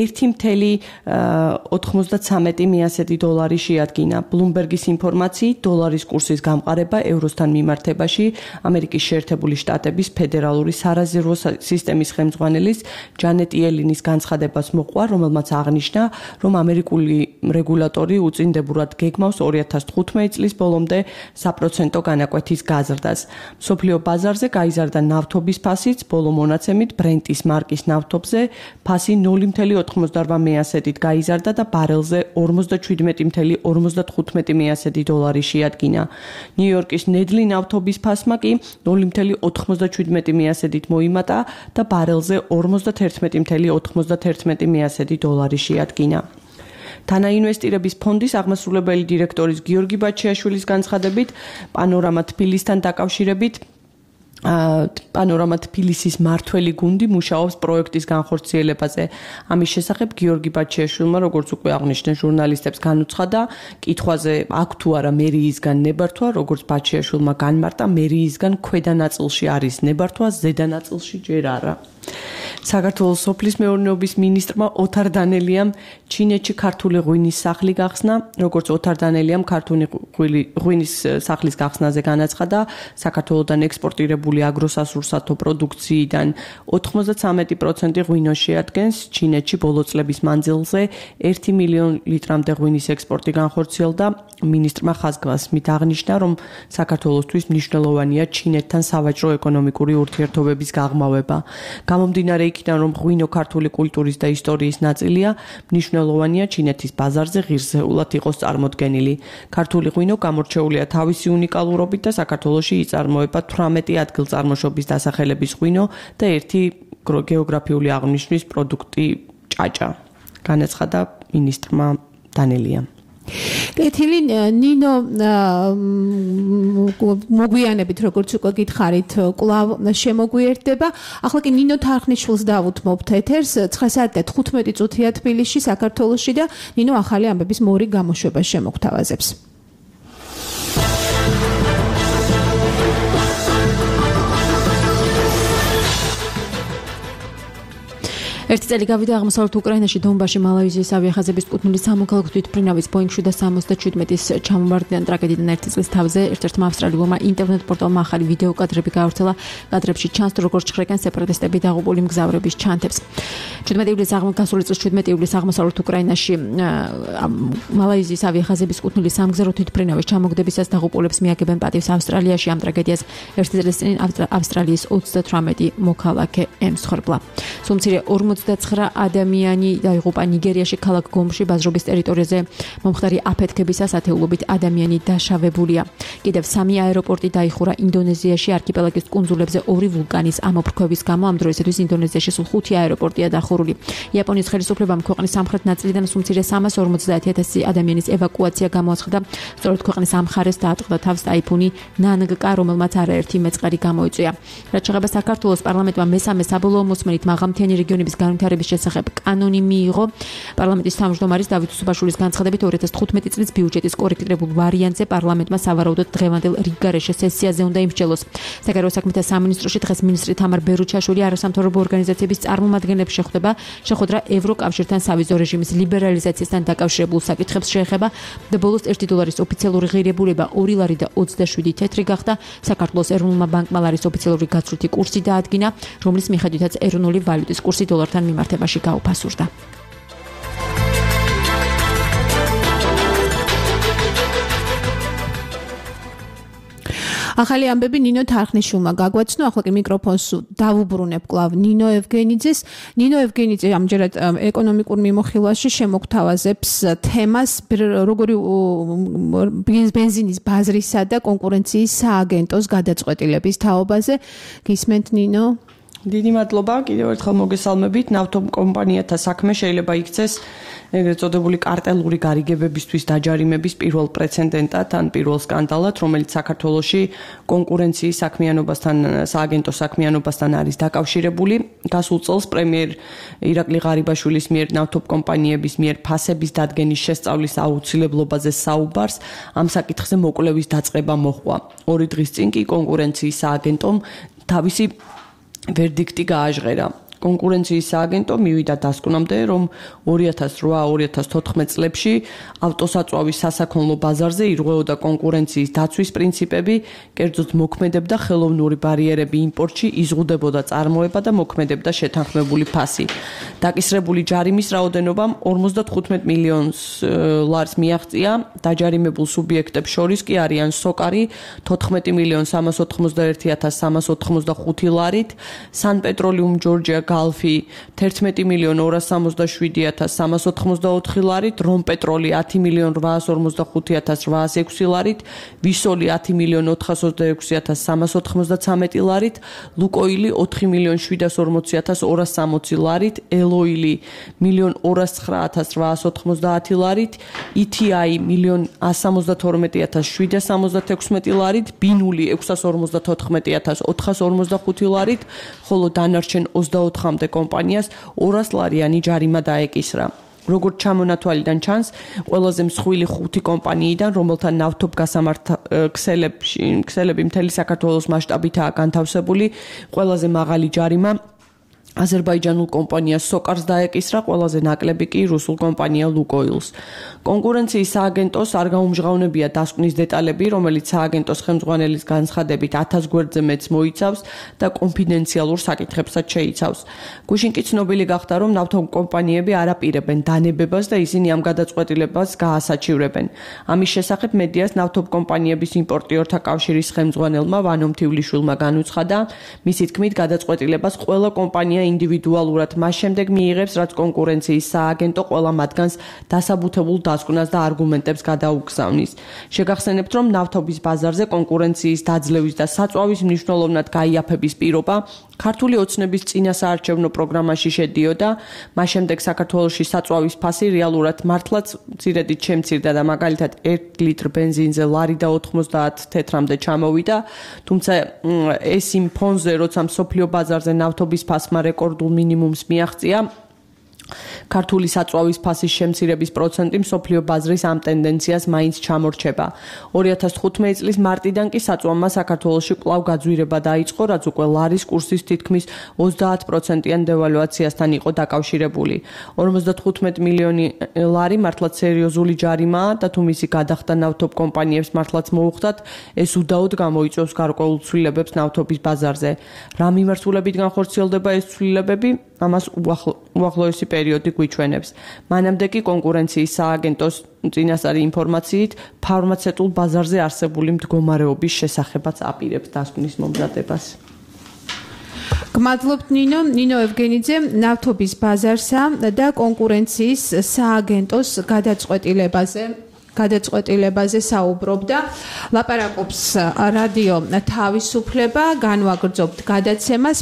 1.93 დოლარი შეადგინა. ბლუმბერგის ინფორმაციით, დოლარის კურსის გამყარება ევროსთან მიმართებაში ამერიკის შეერთებული შტატების ფედერალური სარეზერვო სისტემის ხელმძღვანელის ჯანეტ იელინის განცხადებას მოყვა, რომელმაც აღნიშნა, რომ ამერიკული რეგულატორი უწინდებურად გეგმავს 2015 წლის ბოლომდე საპროცენტო განაკვეთის გაზრდას. მსოფლიო ბაზარზე გაიზარდა ნავთობის ფასიც, ბოლო მონაცემით ბრენტის მარკის ნავთობზე ფასი 0.98 გაიზარდა და ბარელზე 47.55 დოლარი შეადგინა. ნიუ-იორკის ნედლი ნავთობის ფასმა კი 0.97 მოიმატა და ბარელზე 51.91 დოლარი შეადგინა. თანაინვესტირების ფონდის აღმასრულებელი დირექტორის გიორგი ბაჩიაშვილის განცხადებით, პანორამა თბილისთან დაკავშირებით პანორამა თბილისის მართველი გუნდი მუშაობს პროექტის განხორციელებაზე. ამის შესახებ გიორგი ბაჩიაშვილმა, როგორც უკვე აღნიშნა, ჟურნალისტებს განუცხადა, კითხვაზე აქ თუ არა მერიისგან ნებართვა, როგორც ბაჩიაშვილმა განმარტა, მერიისგან ქვედა ნაწილში არის ნებართვა, ზედა ნაწილში ჯერ არა. საქართველოს სოფლის მეურნეობის მინისტრმა ოთარ დანელიამ ჩინეთში ქართული ღვინის სახლი გახსნა. როგორც ოთარ დანელიამ ქართული ღვინის სახლის გახსნაზე განაცხადა, საქართველოდან ექსპორტირებული აგროსასურსათო პროდუქციიდან 93% ღვინოს შეადგენს. ჩინეთში ბოლო წლების მანძილზე 1 მილიონ ლიტრამდე ღვინის ექსპორტი განხორციელდა. მინისტრმა ხაზგასმით აღნიშნა, რომ საქართველოსთვის მნიშვნელოვანია ჩინეთთან სავაჭრო-ეკონომიკური ურთიერთობების გაღრმავება. გამომდინარე იქიდან, რომ ღვინო ქართული კულტურის და ისტორიის ნაწილია, მნიშვნელოვანია ჩინეთის ბაზარზე ღირსეულად იყოს წარმოდგენილი. ქართული ღვინო გამორჩეულია თავისი უნიკალურობით და საქართველოში იწარმოება 18 ადგილწარმოშობის დასახელების ღვინო და ერთი გეოგრაფიული აღნიშნის პროდუქტი ჭაჭა. განაცხადა მინისტრმა დანელიამ. კეთილი ნინო მოგვიანებით როგორც უკვე გითხარით კვლავ შემოგვიერთდება ახლა კი ნინო თარხნიშვილს დავუთმობთ ეთერს 9:15 თბილისში საქართველოში და ნინო ახალი ამბების მორი გამოშვება შემოგთავაზებს ერთი წელი გავიდა აღმოსავლეთ უკრაინაში დონბასში მალაიზიის ავიახაზების კუთვნილი სამოქალაქო თვითმფრინავის Boeing 777-ის ჩამომარდიდან ტრაგედიიდან ერთი წლის თავზე ერთ-ერთმა ავსტრალიულმა ინტერნეტ პორტალმა ახალი ვიდეო კადრები გაავრცელა. კადრებში ჩანს, როგორც ჭხრეკენ სეპარატისტები დაღუპული მგზავრების ჩანთებს. 17 ივლისს გასული წლის 17 ივლისს აღმოსავლეთ უკრაინაში მალაიზიის ავიახაზების კუთვნილი სამგზავრო თვითმფრინავის ჩამოგდებისას დაღუპულებს მიაგებენ პატივს ავსტრალიაში. ამ ტრაგედიას ერთი წლის წინ ავსტრალიის 38 მოქალაქე ემსხვერპლა. სულ 49 ადამიანი დაიღუპა ნიგერიაში ქალაქ გომში ბაზრობის ტერიტორიაზე მომხდარი აფეთქებისას ათეულობით ადამიანი დაშავებულია. კიდევ 3 აეროპორტი დაიხურა ინდონეზიაში არქიპელაგის კუნძულებზე 2 ვულკანის ამოფრქვევის გამო ამ დროისათვის ინდონეზიაში სულ 5 აეროპორტია დახურული. იაპონიის ხელისუფლებამ ქვეყნის სამხრეთ ნაწილიდან სულ 350,000 ადამიანის ევაკუაცია გამოაცხადა. სწორედ ქვეყნის ამ მხარეს დაატყდა თავს ტაიფუნი ნანგკა, რომელმაც არაერთი მეწყერი გამოიწვია. რაც შეეხება საქართველოს პარლამენტმა მესამე საბოლოო მოსმენით მაღალმთიანი რეგიონების განვითარების შესახებ კანონი მიიღო. პარლამენტის თავმჯდომარის დავით უსუბაშვილის განცხადებით 2015 წლის ბიუჯეტის კორექტირებულ ვარიანტზე პარლამენტმა სავარაუდოდ დღევანდელ რიგგარეშე სესიაზე უნდა იმსჯელოს. საგარეო საქმეთა სამინისტროში დღეს მინისტრი თამარ ბერუჩაშვილი არასამთავრობო ორგანიზაციების წარმომადგენლებს შეხვედრა ევროკავშირთან სავიზო რეჟიმის ლიბერალიზაციასთან დაკავშირებულ საკითხებს შეეხება და ბოლოს $1 ოფიციალური ღირებულება 2 ლარი და 27 თეთრი გახდა. საქართველოს ეროვნულმა ბანკმა ლარის ოფიციალური გაცვლითი კურსი დაადგინა, რომლის მიხედვითაც ეროვნული ვალუტის კურსი დოლართან მიმართებაში გაუფასურდა. ახალი ამბები ნინო თარხნიშვილმა გაგვაცნო. ახლა კი მიკროფონს დავუბრუნებ კვლავ ნინო ევგენიძეს. ნინო ევგენიძე ამჯერად ეკონომიკურ მიმოხილვაში შემოგთავაზებს თემას როგორი ბენზინის ბაზრისა და კონკურენციის სააგენტოს გადაწყვეტილების თაობაზე. გისმენთ ნინო? დიდი მადლობა. კიდევ ერთხელ მოგესალმებით. ნავთობკომპანიათა საქმე შეიძლება იქცეს ეგრეთ წოდებული კარტელური გარიგებებისთვის დაჯარიმების პირველ პრეცედენტად ან პირველ სკანდალად, რომელიც საქართველოში კონკურენციის საქმიანობასთან, სააგენტო საქმიანობასთან არის დაკავშირებული. გასულ წელს პრემიერ ირაკლი ღარიბაშვილის მიერ ნავთობკომპანიების მიერ ფასების დადგენის შესწავლის აუცილებლობაზე საუბარს ამ საკითხზე მოკვლევის დაწყება მოჰყვა. 2 დღის წინ კი კონკურენციის სააგენტომ თავისი ვერდიქტი გააჟღერა. კონკურენციის სააგენტო მივიდა დასკვნამდე, რომ 2008-2014 წლებში ავტოსაწვავის სასაქონლო ბაზარზე ირღვეოდა კონკურენციის დაცვის პრინციპები, კერძოდ მოქმედებდა ხელოვნური ბარიერები იმპორტში, იზღუდებოდა წარმოება და მოქმედებდა შეთანხმებული ფასი. დაკისრებული ჯარიმის რაოდენობამ 55 მილიონს ლარს მიაღწია. დაჯარიმებულ სუბიექტებს შორის კი არიან სოკარი 14,381,385 ლარით, სანპეტროლიუმ ჯორჯია გალფი 11,267,384 ლარით, რომპეტროლი 10,845,806 ლარით, ვისოლი 10,426,393 ლარით, ლუკოილი 4,740,260 ლარით, ელოილი 1,209,890 ლარით, ETI 1,172,776 ლარით, ბინული 654,445 ლარით, ხოლო დანარჩენ 24-მდე კომპანიას 200 ლარიანი ჯარიმა დაეკისრა. როგორც ჩამონათვალიდან ჩანს, ყველაზე მსხვილი 5 კომპანიიდან, რომელთა ნავთობგასამართ ქსელები მთელი საქართველოს მასშტაბითაა განთავსებული, ყველაზე მაღალი ჯარიმა აზერბაიჯანულ კომპანიას სოკარს დაეკისრა, ყველაზე ნაკლები კი რუსულ კომპანია ლუკოილს. კონკურენციის სააგენტოს არ გაუმჟღავნებია დასკვნის დეტალები, რომელიც სააგენტოს ხელმძღვანელის განცხადებით 1000 გვერდზე მეც მოიცავს და კონფიდენციალურ საკითხებსაც შეიცავს. გუშინ კი ცნობილი გახდა, რომ ნავთობკომპანიები არ აპირებენ დანებებას და ისინი ამ გადაწყვეტილებას გაასაჩივრებენ. ამის შესახებ მედიას ნავთობკომპანიების იმპორტიორთა კავშირის ხელმძღვანელმა ვანო მთივლიშვილმა განუცხადა, მისი თქმით გადაწყვეტილებას ყველა კომპანია კომპანია ინდივიდუალურად მას შემდეგ მიიღებს, რაც კონკურენციის სააგენტო ყველა მათგანს დასაბუთებულ დასკვნას და არგუმენტებს გადაუგზავნის. შეგახსენებთ, რომ ნავთობის ბაზარზე კონკურენციის დაძლევის და საწვავის მნიშვნელოვნად გაიაფების პირობა ქართული ოცნების წინასაარჩევნო პროგრამაში შედიოდა, მას შემდეგ საქართველოში საწვავის ფასი რეალურად მართლაც მცირედით შემცირდა და მაგალითად 1 ლიტრ ბენზინზე ლარი და 90 თეთრამდე ჩამოვიდა, თუმცა ეს იმ ფონზე, როცა მსოფლიო ბაზარზე ნავთობის ფასმა რეკორდულ მინიმუმს მიაღწია, ქართული საწვავის ფასის შემცირების პროცენტი მსოფლიო ბაზრის ამ ტენდენციას მაინც ჩამორჩება. 2015 წლის მარტიდან კი საწვავმა საქართველოში კვლავ გაძვირება დაიწყო, რაც უკვე ლარის კურსის თითქმის 30%-იან დევალვაციასთან იყო დაკავშირებული. 55 მილიონი ლარი მართლაც სერიოზული ჯარიმაა და თუ მისი გადახდა ნავთობ კომპანიებს მართლაც მოუხდათ, ეს უდაოდ გამოიწვევს გარკვეულ ცვლილებებს ნავთობის ბაზარზე. რა მიმართულებით განხორციელდება ეს ცვლილებები? ამას უახლოესი პერიოდი გვიჩვენებს. მანამდე კი კონკურენციის სააგენტოს წინასწარი ინფორმაციით ფარმაცევტულ ბაზარზე არსებული მდგომარეობის შესახებაც აპირებს დასკვნის მომზადებას. გმადლობთ ნინო ევგენიძე ნავთობის ბაზარსა და კონკურენციის სააგენტოს გადაწყვეტილებაზე საუბრობდა. ლაპარაკობს რადიო თავისუფლება, განვაგრძობთ გადაცემას.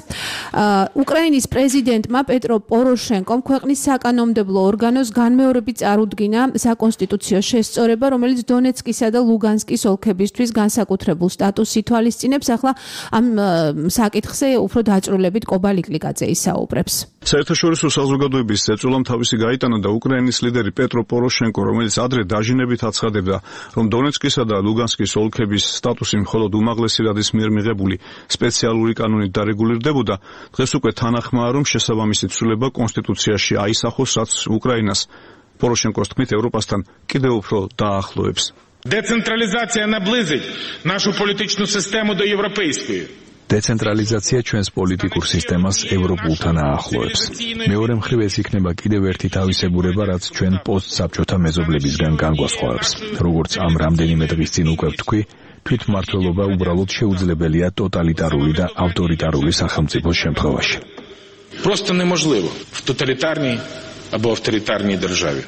უკრაინის პრეზიდენტმა პეტრო პოროშენკომ ქვეყნის საკანონმდებლო ორგანოს განმეორებით წარუდგინა საკონსტიტუციო შესწორება, რომელიც დონეცკისა და ლუგანსკის ოლქებისთვის განსაკუთრებულ სტატუსს ითვალისწინებს. ახლა ამ საკითხზე უფრო დაწვრილებით კობა ლიკლიკაძე ისაუბრებს. საერთაშორისო საზოგადოების ზეწოლამ თავისი გაიტანა და უკრაინის ლიდერი პეტრო პოროშენკო, რომელიც ადრე დაჟინებით აცხადებდა, რომ დონეცკისა და ლუგანსკის ოლქების სტატუსი მხოლოდ უმაღლესი რადის მიერ მიღებული სპეციალური კანონით დარეგულირდებოდა, დღეს უკვე თანახმაა, რომ შესაბამისი ცვლილება კონსტიტუციაში აისახოს, რაც უკრაინას პოროშენკოს თქმით ევროპასთან კიდევ უფრო დაახლოებს. Децентрализация наблизить нашу політичну систему до європейської. დეცენტრალიზაცია ჩვენს პოლიტიკურ სისტემას ევროპულთან აახლოებს. მეორე მხრივ ეს იქნება კიდევ ერთი თავისებურება, რაც ჩვენ პოსტსაბჭოთა მეზობლებისგან განგვასხვავებს. როგორც ამ რამდენიმე დღის წინ უკვე ვთქვი, თვითმმართველობა უბრალოდ შეუძლებელია ტოტალიტარული და ავტორიტარული სახელმწიფოს შემთხვევაში. Просто неможливо в тоталітарній або авторитарній державі.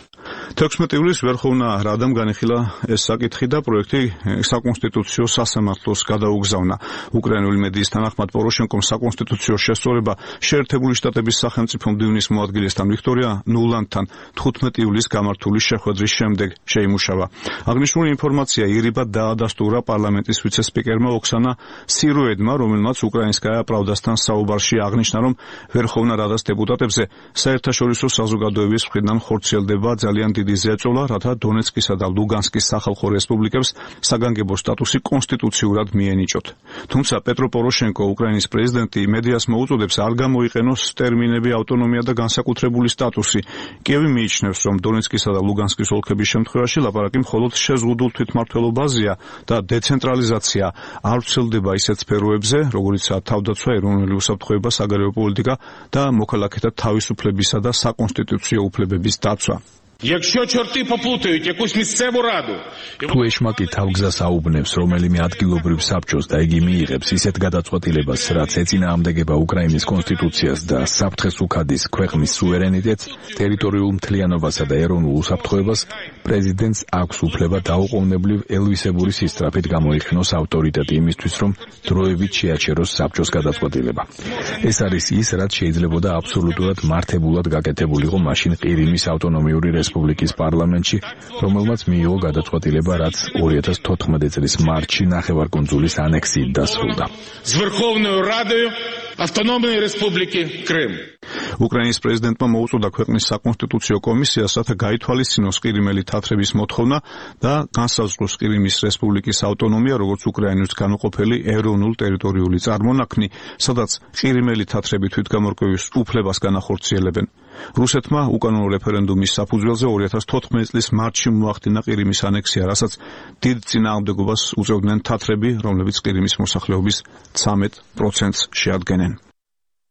16 ივლისს ვერხოვნა რადამ განიხილა ეს საკითხი და პროექტი საკონსტიტუციო სასამართლოს გადაუგზავნა. უკრაინული მედიის თანახმად პოროშენკომ საკონსტიტუციო შესწორება შეერთებული შტატების სახელმწიფო მდივნის მოადგილესთან ვიქტორია ნულანდთან 15 ივლისს გამართული შეხვედრის შემდეგ შეიმუშავა. აღნიშნული ინფორმაცია ირიბად დაადასტურა პარლამენტის ვიცე-სპიკერმა ოქსანა სიროედმა, რომელმაც უკრაინსკაია პრავდასთან საუბარში აღნიშნა, რომ ვერხოვნა რადას დეპუტატებზე საერთაშორისო საზოგადოების მხრიდან ხორციელდება ძალიან დიდი ზეწოლა, რათა დონეცკისა და ლუგანსკის სახალხო რესპუბლიკებს საგანგებო სტატუსი კონსტიტუციურად მიენიჭოთ. თუმცა პეტრო პოროშენკო, უკრაინის პრეზიდენტი, მედიას მოუწოდებს არ გამოიყენოს ტერმინები ავტონომია და განსაკუთრებული სტატუსი. კიევი მიიჩნევს, რომ დონეცკისა და ლუგანსკის ოლქების შემთხვევაში ლაპარაკი მხოლოდ შეზღუდულ თვითმმართველობაზეა და დეცენტრალიზაცია არ ვრცელდება ისეთ სფეროებზე, როგორიცაა თავდაცვა, ეროვნული უსაფრთხოება, საგარეო პოლიტიკა და მოქალაქეთა თავისუფლებისა და საკონსტიტუციო უფლებების დაცვა. Якщо чорти поплутають якусь місцеву раду, თუ ეშმაკი თავგზას აუბნებს რომელიმე ადგილობრივ საბჭოს და იგი მიიღებს ისეთ გადაწყვეტილებას, რაც ეწინააღმდეგება უკრაინის კონსტიტუციას და საფრთხეს უქადის ქვეყნის სუვერენიტეტს, ტერიტორიულ მთლიანობასა და ეროვნულ უსაფრთხოებას, პრეზიდენტს აქვს უფლება დაუყოვნებლივ ელვისებური სისწრაფით გამოიხსნოს ავტორიტეტი იმისთვის, რომ დროებით შეაჩეროს საბჭოს გადაწყვეტილება. ეს არის ის, რაც შეიძლებოდა აბსოლუტურად მართებულად გაკეთებულიყო მაშინ ყირიმის ავტონომიური რესპუბლიკის პარლამენტში, რომელმაც მიიღო გადაწყვეტილება, რაც 2014 წლის მარტში ნახევარკუნძულის ანექსიით დასრულდა. З Верховною Радою Автономної Республіки Крим. უკრაინის პრეზიდენტმა მოუწოდა ქვეყნის საკონსტიტუციო კომისიას, რათა გაითვალისწინოს ყირიმელი თათრების მოთხოვნა და განსაზღვროს ყირიმის რესპუბლიკის ავტონომია, როგორც უკრაინის განუყოფელი ეროვნულ ტერიტორიული წარმონაქმნი, სადაც ყირიმელი თათრები თვითგამორკვევის უფლებას განახორციელებენ. რუსეთმა უკანონო რეფერენდუმის საფუძველზე 2014 წლის მარტში მოახდინა ყირიმის ანექსია, რასაც დიდ წინააღმდეგობას უწევდნენ თათრები, რომლებიც ყირიმის მოსახლეობის 13%-ს შეადგენენ.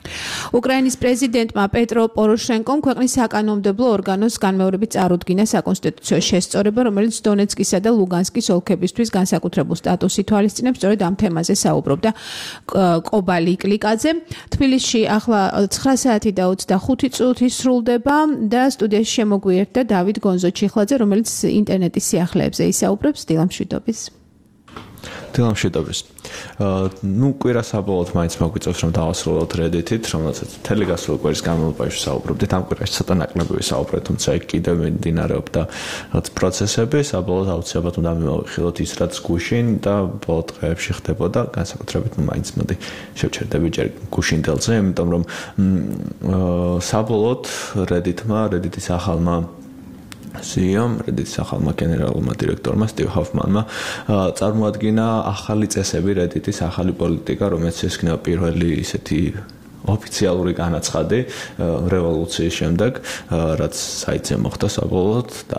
უკრაინის პრეზიდენტმა პეტრო პოროშენკომ ქვეყნის საკანონმდებლო ორგანოს განმეორებით წარუდგინა საკონსტიტუციო შესწორება, რომელიც დონეცკისა და ლუგანსკის ოლქებისთვის განსაკუთრებულ სტატუსს ითვალისწინებს. სწორედ ამ თემაზე საუბრობდა კობალი კლიკაძე. თბილისში ახლა 9 საათი და 25 წუთი სრულდება და სტუდიაში შემოგვიერთდა დავით გონზო-ჩიხლაძე, რომელიც ინტერნეტის სიახლეებზე ისაუბრებს. დილამშვიდობის. დილამშვიდობის. კვირა საბოლოოდ მაინც მოგვიწევს რომ დავასრულოთ Reddit-ით, რომელსაც მთელი გასული კვირის განმავლობაში საუბრობდით. ამ კვირაში ცოტა ნაკლები ვისაუბრეთ, თუმცა იქ კიდევ მიმდინარეობდა რაღაც პროცესები, საბოლოოდ აუცილებლად უნდა მივახილოთ ის, რაც გუშინ და ბოლო დღეებში ხდებოდა, განსაკუთრებით მაინც მოდი შევჩერდები ჯერ გუშინდელზე, იმიტომ რომ საბოლოოდ Reddit-ის ახალმა CEO-მ, Reddit-ის ახალმა გენერალურმა დირექტორმა სტივ ჰოფმანმა წარმოადგინა ახალი წესები Reddit-ის ახალი პოლიტიკა, რომელიც ესქნება პირველი ისეთი ოფიციალური განაცხადი რევოლუციის შემდეგ, რაც საიტზე მოხდა საბოლოოდ და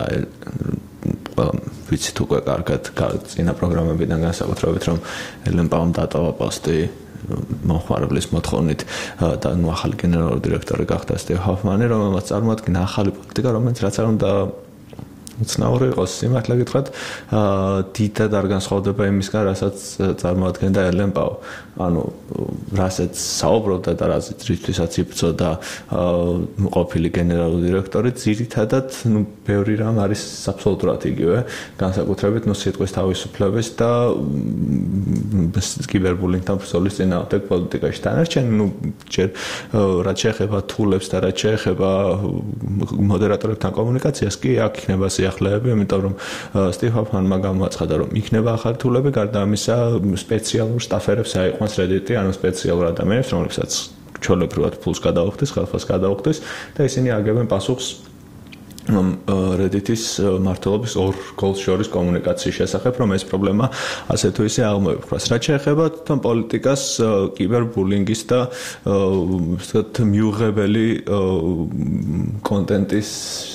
ვიცით უკვე კარგად წინა პროგრამებიდან განსაკუთრებით, რომ ელენ პაუმ დატოვა პოსტი მომხმარებლის მოთხოვნით და ახალი გენერალური დირექტორი გახდა სტივ ჰოფმანი, რომელმაც წარმოადგინა ახალი პოლიტიკა, რომელიც რაც არ უნდა უცნაური იყოს, სიმართლე გითხრათ, დიდად არ განსხვავდება იმისგან, რასაც წარმოადგენდა ელენ პაუ. ანუ რასაც საუბრობდა და რისთვისაც იბრძოდა ყოფილი გენერალური დირექტორი, ძირითადად, ბევრი რამ არის აბსოლუტურად იგივე, განსაკუთრებით სიტყვის თავისუფლების და კიბერბულინგთან ბრძოლის წინააღმდეგ პოლიტიკაში. დანარჩენი, ჯერ რაც შეეხება თულებს და რაც შეეხება მოდერატორებთან კომუნიკაციას, კი აქ იქნება სიახლეები, იმიტომ რომ სტივ ჰოფმანმა გამოაცხადა, რომ იქნება ახალი თულები, გარდა ამისა, სპეციალურ სტაფერებს აიყვანს Reddit-ი, ანუ სპეციალურ ადამიანებს, რომლებსაც ჩვეულებრივად ფულს გადაუხდის, ხელფასს გადაუხდის და ისინი აგებენ პასუხს Reddit-ის მმართველობის ორ გოლს შორის კომუნიკაციის შესახებ, რომ ეს პრობლემა ასე თუ ისე აღმოიფხვრას. რაც შეეხება თვითონ პოლიტიკას, კიბერბულინგის და მიუღებელი კონტენტის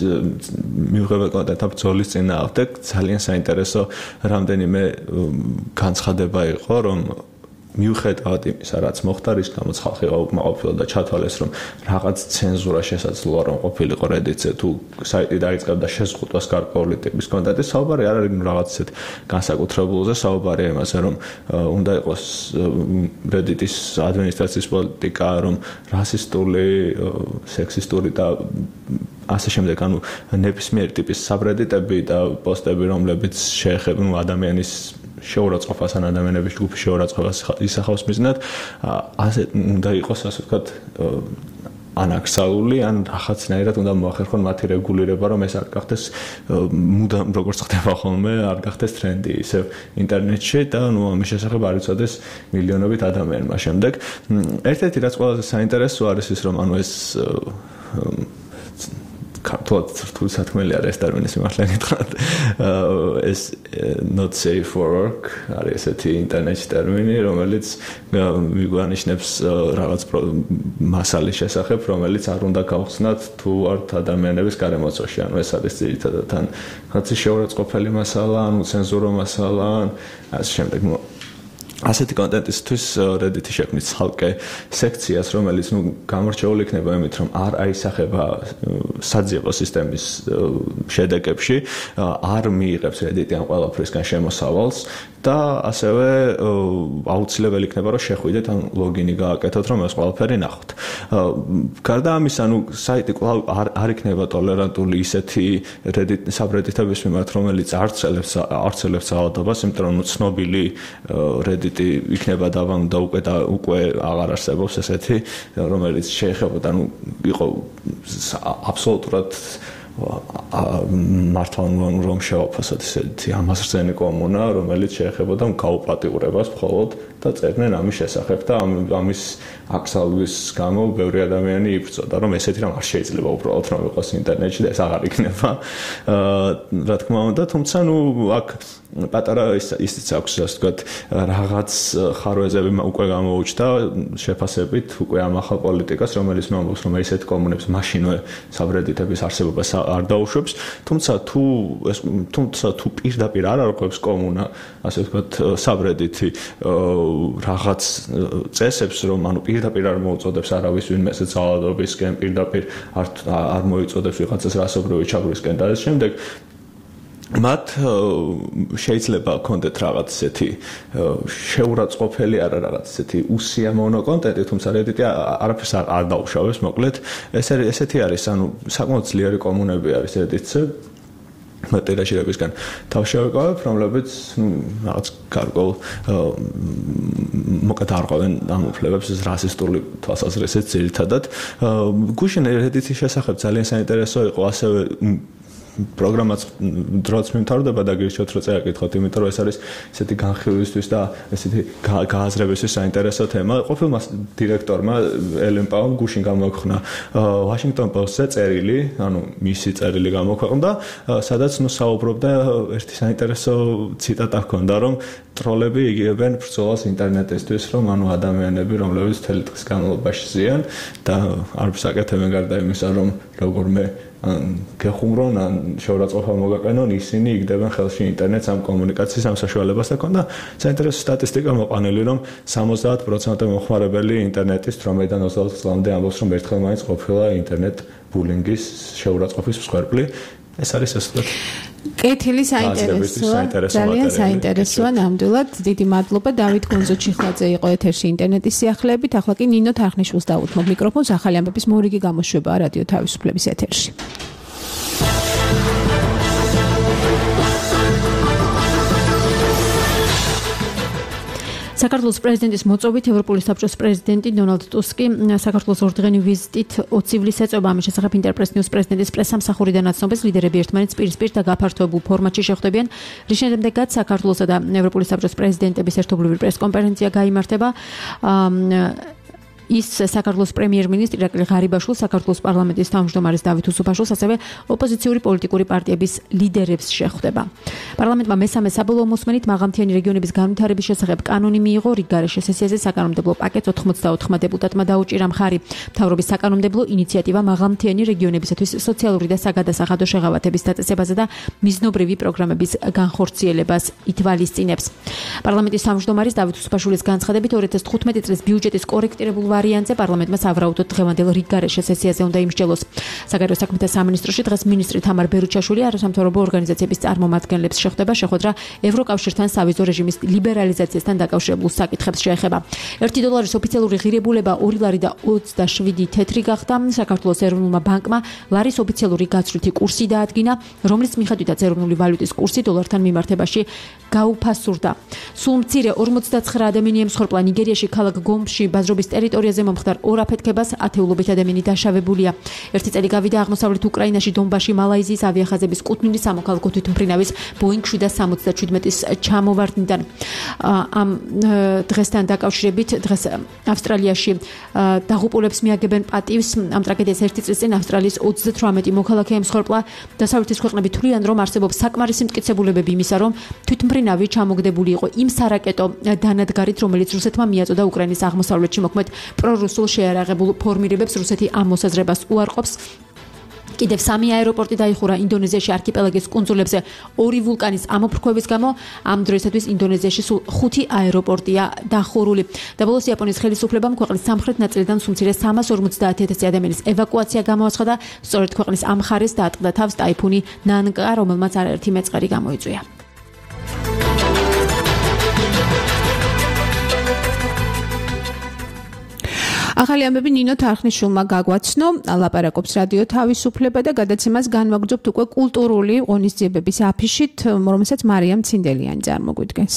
ბრძოლის წინააღმდეგ ძალიან საინტერესო რამდენიმე განცხადება იყო, რომ მიუხედავად იმისა, რაც მოხდა, რის გამოც ხალხი უკმაყოფილო და ჩათვალეს, რომ რაღაც ცენზურა შესაძლოა რომ ყოფილიყო Reddit-ზე თუ საიტი დაიწყებდა შეზღუდვას გარკვეული ტიპის კონტენტის, საუბარი არ არის რაღაც ისეთ განსაკუთრებულზე, საუბარია იმაზე, რომ უნდა იყოს Reddit-ის ადმინისტრაციის პოლიტიკა, რომ რასისტული, სექსისტური და ასე შემდეგ, ანუ ნებისმიერი ტიპის საბრედიტები და პოსტები, რომლებიც შეეხება ადამიანის შეურაცხყოფას ან ადამიანების ჯგუფის შეურაცხყოფას ისახავს მიზნად, ასე უნდა იყოს, ასე ვთქვათ, ანაქსალული, ან რაღაცნაირად უნდა მოახერხონ მათი რეგულირება, რომ ეს არ გახდეს მუდამ როგორც ხდება ხოლმე, არ გახდეს ტრენდი ისევ ინტერნეტში და ამის შესახებ არ იცოდეს მილიონობით ადამიანმა შემდეგ. ერთ-ერთი რაც ყველაზე საინტერესო არის ის, რომ ეს ქართულად რთული სათქმელი არის ეს ტერმინი სიმართლე გითხრათ. ეს not safe for work არის ესეთი ინტერნეტის ტერმინი, რომელიც მიგანიშნებს რაღაც მასალის შესახებ, რომელიც არ უნდა გავხსნათ თუ ართ ადამიანების გარემოცვაში. ანუ ეს არის ძირითადად ან რაღაცის შეურაცხყოფელი მასალა, ან ცენზურო მასალა, ასე შემდეგ. ასეთი კონტენტისთვის Reddit-ი შექმნის ხალხე სექციას, რომელიც გამორჩეული იქნება იმით, რომ არ აისახება საძიებო სისტემის შედეგებში, არ მიიღებს Reddit-ი ამ ყველაფრისგან შემოსავალს და ასევე აუცილებელი იქნება, რომ შეხვიდეთ ან ლოგინი გააკეთოთ, რომ ეს ყველაფერი ნახოთ. გარდა ამისა, საიტი კვლავ არ იქნება ტოლერანტული ისეთი საბრედიტების მიმართ, რომელიც არცელებს ძალადობას, იმიტომ რომ ცნობილი Reddit-ი იქნება დავანუ და უკვე აღარ არსებობს ესეთი, რომელიც შეეხებოდა, იყო აბსოლუტურად მართლმადიდებლად რომ შევაფასოთ ესეთი ამასრწენი კომუნა, რომელიც შეეხებოდა გაუპატიურებას მხოლოდ და წერდნენ ამის შესახებ და ამის აქსალვის გამო ბევრი ადამიანი იბრძოდა, რომ ესეთი რამ არ შეიძლება უბრალოდ რომ იყოს ინტერნეტში და ეს აღარ იქნება. რა თქმა უნდა, თუმცა აქ პატარა ისიც აქვს, ასე ვთქვათ, რაღაც ხარვეზები უკვე გამოუჩნდა შეფასებით უკვე ამ ახალ პოლიტიკას, რომელიც მომბობს, რომ ესეთი კომუნებს მაშინვე საბრედიტების არსებობას არ დაუშვებს, თუმცა თუ პირდაპირ არ არღვევს კომუნა, ასე ვთქვათ, საბრედიტი რაღაც წესებს რომ პირდაპირ არ მოუწოდებს არავის ვინმეზე ძალადობისკენ პირდაპირ არ მოიწოდებს ვიღაცას რასობრივი ჩაგვისკენ და ამ შემდეგ მათ შეიძლება კონტენტ რაღაც ესეთი შეურაცხყოფელი არა რაღაც ესეთი უსიამოვნო კონტენტი თუმცა Reddit-ი არაფერს არ დაუშავებს მოკლედ ესეთი არის ანუ საკმაოდ ძლიერი კომუნები არის Reddit-ზე მატერიალისგან თავშევიკავებ რომლებიც რაღაც გარკვეულ მოკად არყავენ ამ უფლებებს რასისტული თვალსაზრისით ძირითადად გუშინ Reddit-ის შესახებ ძალიან საინტერესო იყო ასევე პროგრამაც დროც მიმთავრდება და გირჩევთ რომ წაიკითხოთ იმიტომ რომ ეს არის ესეთი განხილვისთვის და ესეთი გააზრებისთვის საინტერესო თემა ყოფილმა დირექტორმა ელენ პაუმ გუშინ გამოქვეყნა Washington Post-ზე წერილი ანუ მისი წერილი გამოქვეყნდა სადაც ნუ საუბრობდა ერთი საინტერესო ციტატა ჰქონდა რომ ტროლები იგებენ ბრძოლას ინტერნეტისთვის რომ ანუ ადამიანები რომლებიც მთელი დღის განმავლობაში ზიან და არ საკეთებენ გარდა იმისა რომ როგორმე გეხუმრონ ან შეურაცხყოფა მოგაყენონ ისინი იგდებენ ხელში ინტერნეტს ამ კომუნიკაციის ამ საშუალებას და ქონდა საინტერესო სტატისტიკა მოყვანილი რომ 70% მოხმარებელი ინტერნეტის 18-დან 24 წლამდე ამბობს რომ ერთხელ მაინც ყოფილა ინტერნეტ ბულინგის შეურაცხყოფის მსხვერპლი ეს არის ასეთ კეთილი საინტერესოა ძალიან საინტერესოა ნამდვილად დიდი მადლობა დავით გონზოჩიხლაძე იყო ეთერში ინტერნეტის სიახლეებით ახლა კი ნინო თარხნიშვილს დავუთმობ მიკროფონს ახალი ამბების მორიგი გამოშვება რადიო თავისუფლების ეთერში საქართველოს პრეზიდენტის მოწვევით ევროპული საბჭოს პრეზიდენტი დონალდ ტუსკი საქართველოს ორდღენი ვიზიტით 20 ივლისს ეწევა ამის შესახებ ინტერპრეს ნიუს პრეზიდენტის პრესამსახურიდან აცნობს ლიდერები ერთმანეთს პირისპირ და გაფართოებულ ფორმატში შეხვდებიან რის შემდეგაც საქართველოსა და ევროპული საბჭოს პრეზიდენტების ერთობლივი პრესკონფერენცია გაიმართება ის საქართველოს პრემიერ-მინისტრი ირაკლი ღარიბაშვილს, საქართველოს პარლამენტის თავმჯდომარის დავით უსუფაშვილს, ასევე ოპოზიციური პოლიტიკური პარტიების ლიდერებს შეხვდება. პარლამენტმა მესამე საბოლოო მოსმენით მაღალმთიანი რეგიონების განვითარების შესახებ კანონი მიიღო რიგგარეშე სესიაზე საკანონმდებლო პაკეტს 84 დეპუტატმა დაუჭირა მხარი. მთავრობის საკანონმდებლო ინიციატივა მაღალმთიანი რეგიონებისათვის სოციალური და საგადასახადო შეღავათების დაწესებაზე და მიზნობრივი პროგრამების განხორციელებას ითვალისწინებს. პარლამენტის თავმჯდომარის დავით უსუფაშვილის განცხადებით 2015 წლის ბიუჯეტის კორექტირებულ ვარიანტზე პარლამენტმა სავარაუდოდ დღევანდელ რიგგარეშე სესიაზე უნდა იმსჯელოს. საგარეო საქმეთა სამინისტროში დღეს მინისტრი თამარ ბერუჩაშვილი არასამთავრობო ორგანიზაციების წარმომადგენლებს შეხვდება შეხვედრა ევროკავშირთან სავიზო რეჟიმის ლიბერალიზაციასთან დაკავშირებულ საკითხებს შეეხება. $1 ოფიციალური ღირებულება 2 ლარი და 27 თეთრი გახდა. საქართველოს ეროვნულმა ბანკმა ლარის ოფიციალური გაცვლითი კურსი დაადგინა, რომლის მიხედვითაც ეროვნული ვალუტის კურსი დოლართან მიმართებაში გაუფასურდა. სულ მცირე 49 ადამიანი ემსხვერპლა ნიგერიაში ქალაქ გომში ბაზრობის ტერიტორიაზე მომხდარ ორ აფეთქებას ათეულობით ადამიანი დაშავებულია. ერთი წელი გავიდა აღმოსავლეთ უკრაინაში დონბაში მალაიზიის ავიახაზების კუთვნილი სამოქალაქო თვითმფრინავის Boeing 777-ის ჩამოვარდნიდან. ამ დღესთან დაკავშირებით დღეს ავსტრალიაში დაღუპულებს მიაგებენ პატივს. ამ ტრაგედიას ერთი წლის წინ ავსტრალიის 38 მოქალაქე ემსხვერპლა. დასავლეთის ქვეყნები თვლიან, რომ არსებობს საკმარისი მტკიცებულებები იმისა, რომ თვითმფრინავი ჩამოგდებული იყო იმ სარაკეტო დანადგარით, რომელიც რუსეთმა მიაწოდა უკრაინის აღმოსავლეთში მოქმედ პრორუსულ შეარაღებულ ფორმირებებს. რუსეთი ამ მოსაზრებას უარყოფს. კიდევ 3 აეროპორტი დაიხურა ინდონეზიაში არქიპელაგის კუნძულებზე 2 ვულკანის ამოფრქვევის გამო. ამ დროისათვის ინდონეზიაში სულ 5 აეროპორტია დახურული. და ბოლოს იაპონიის ხელისუფლებამ ქვეყნის სამხრეთ ნაწილიდან სულ მცირე 350,000 ადამიანის ევაკუაცია გამოაცხადა. სწორედ ქვეყნის ამ მხარეს დაატყდა თავს ტაიფუნი ნანკა, რომელმაც არაერთი მეწყერი გამოიწვია. ახალი ამბები ნინო თარხნიშვილმა გაგვაცნო, ლაპარაკობს რადიო თავისუფლება და გადაცემას განვაგრძობთ უკვე კულტურული ღონისძიებების აფიშით, რომელსაც მარიამ ცინდელიანი წარმოგვიდგენს.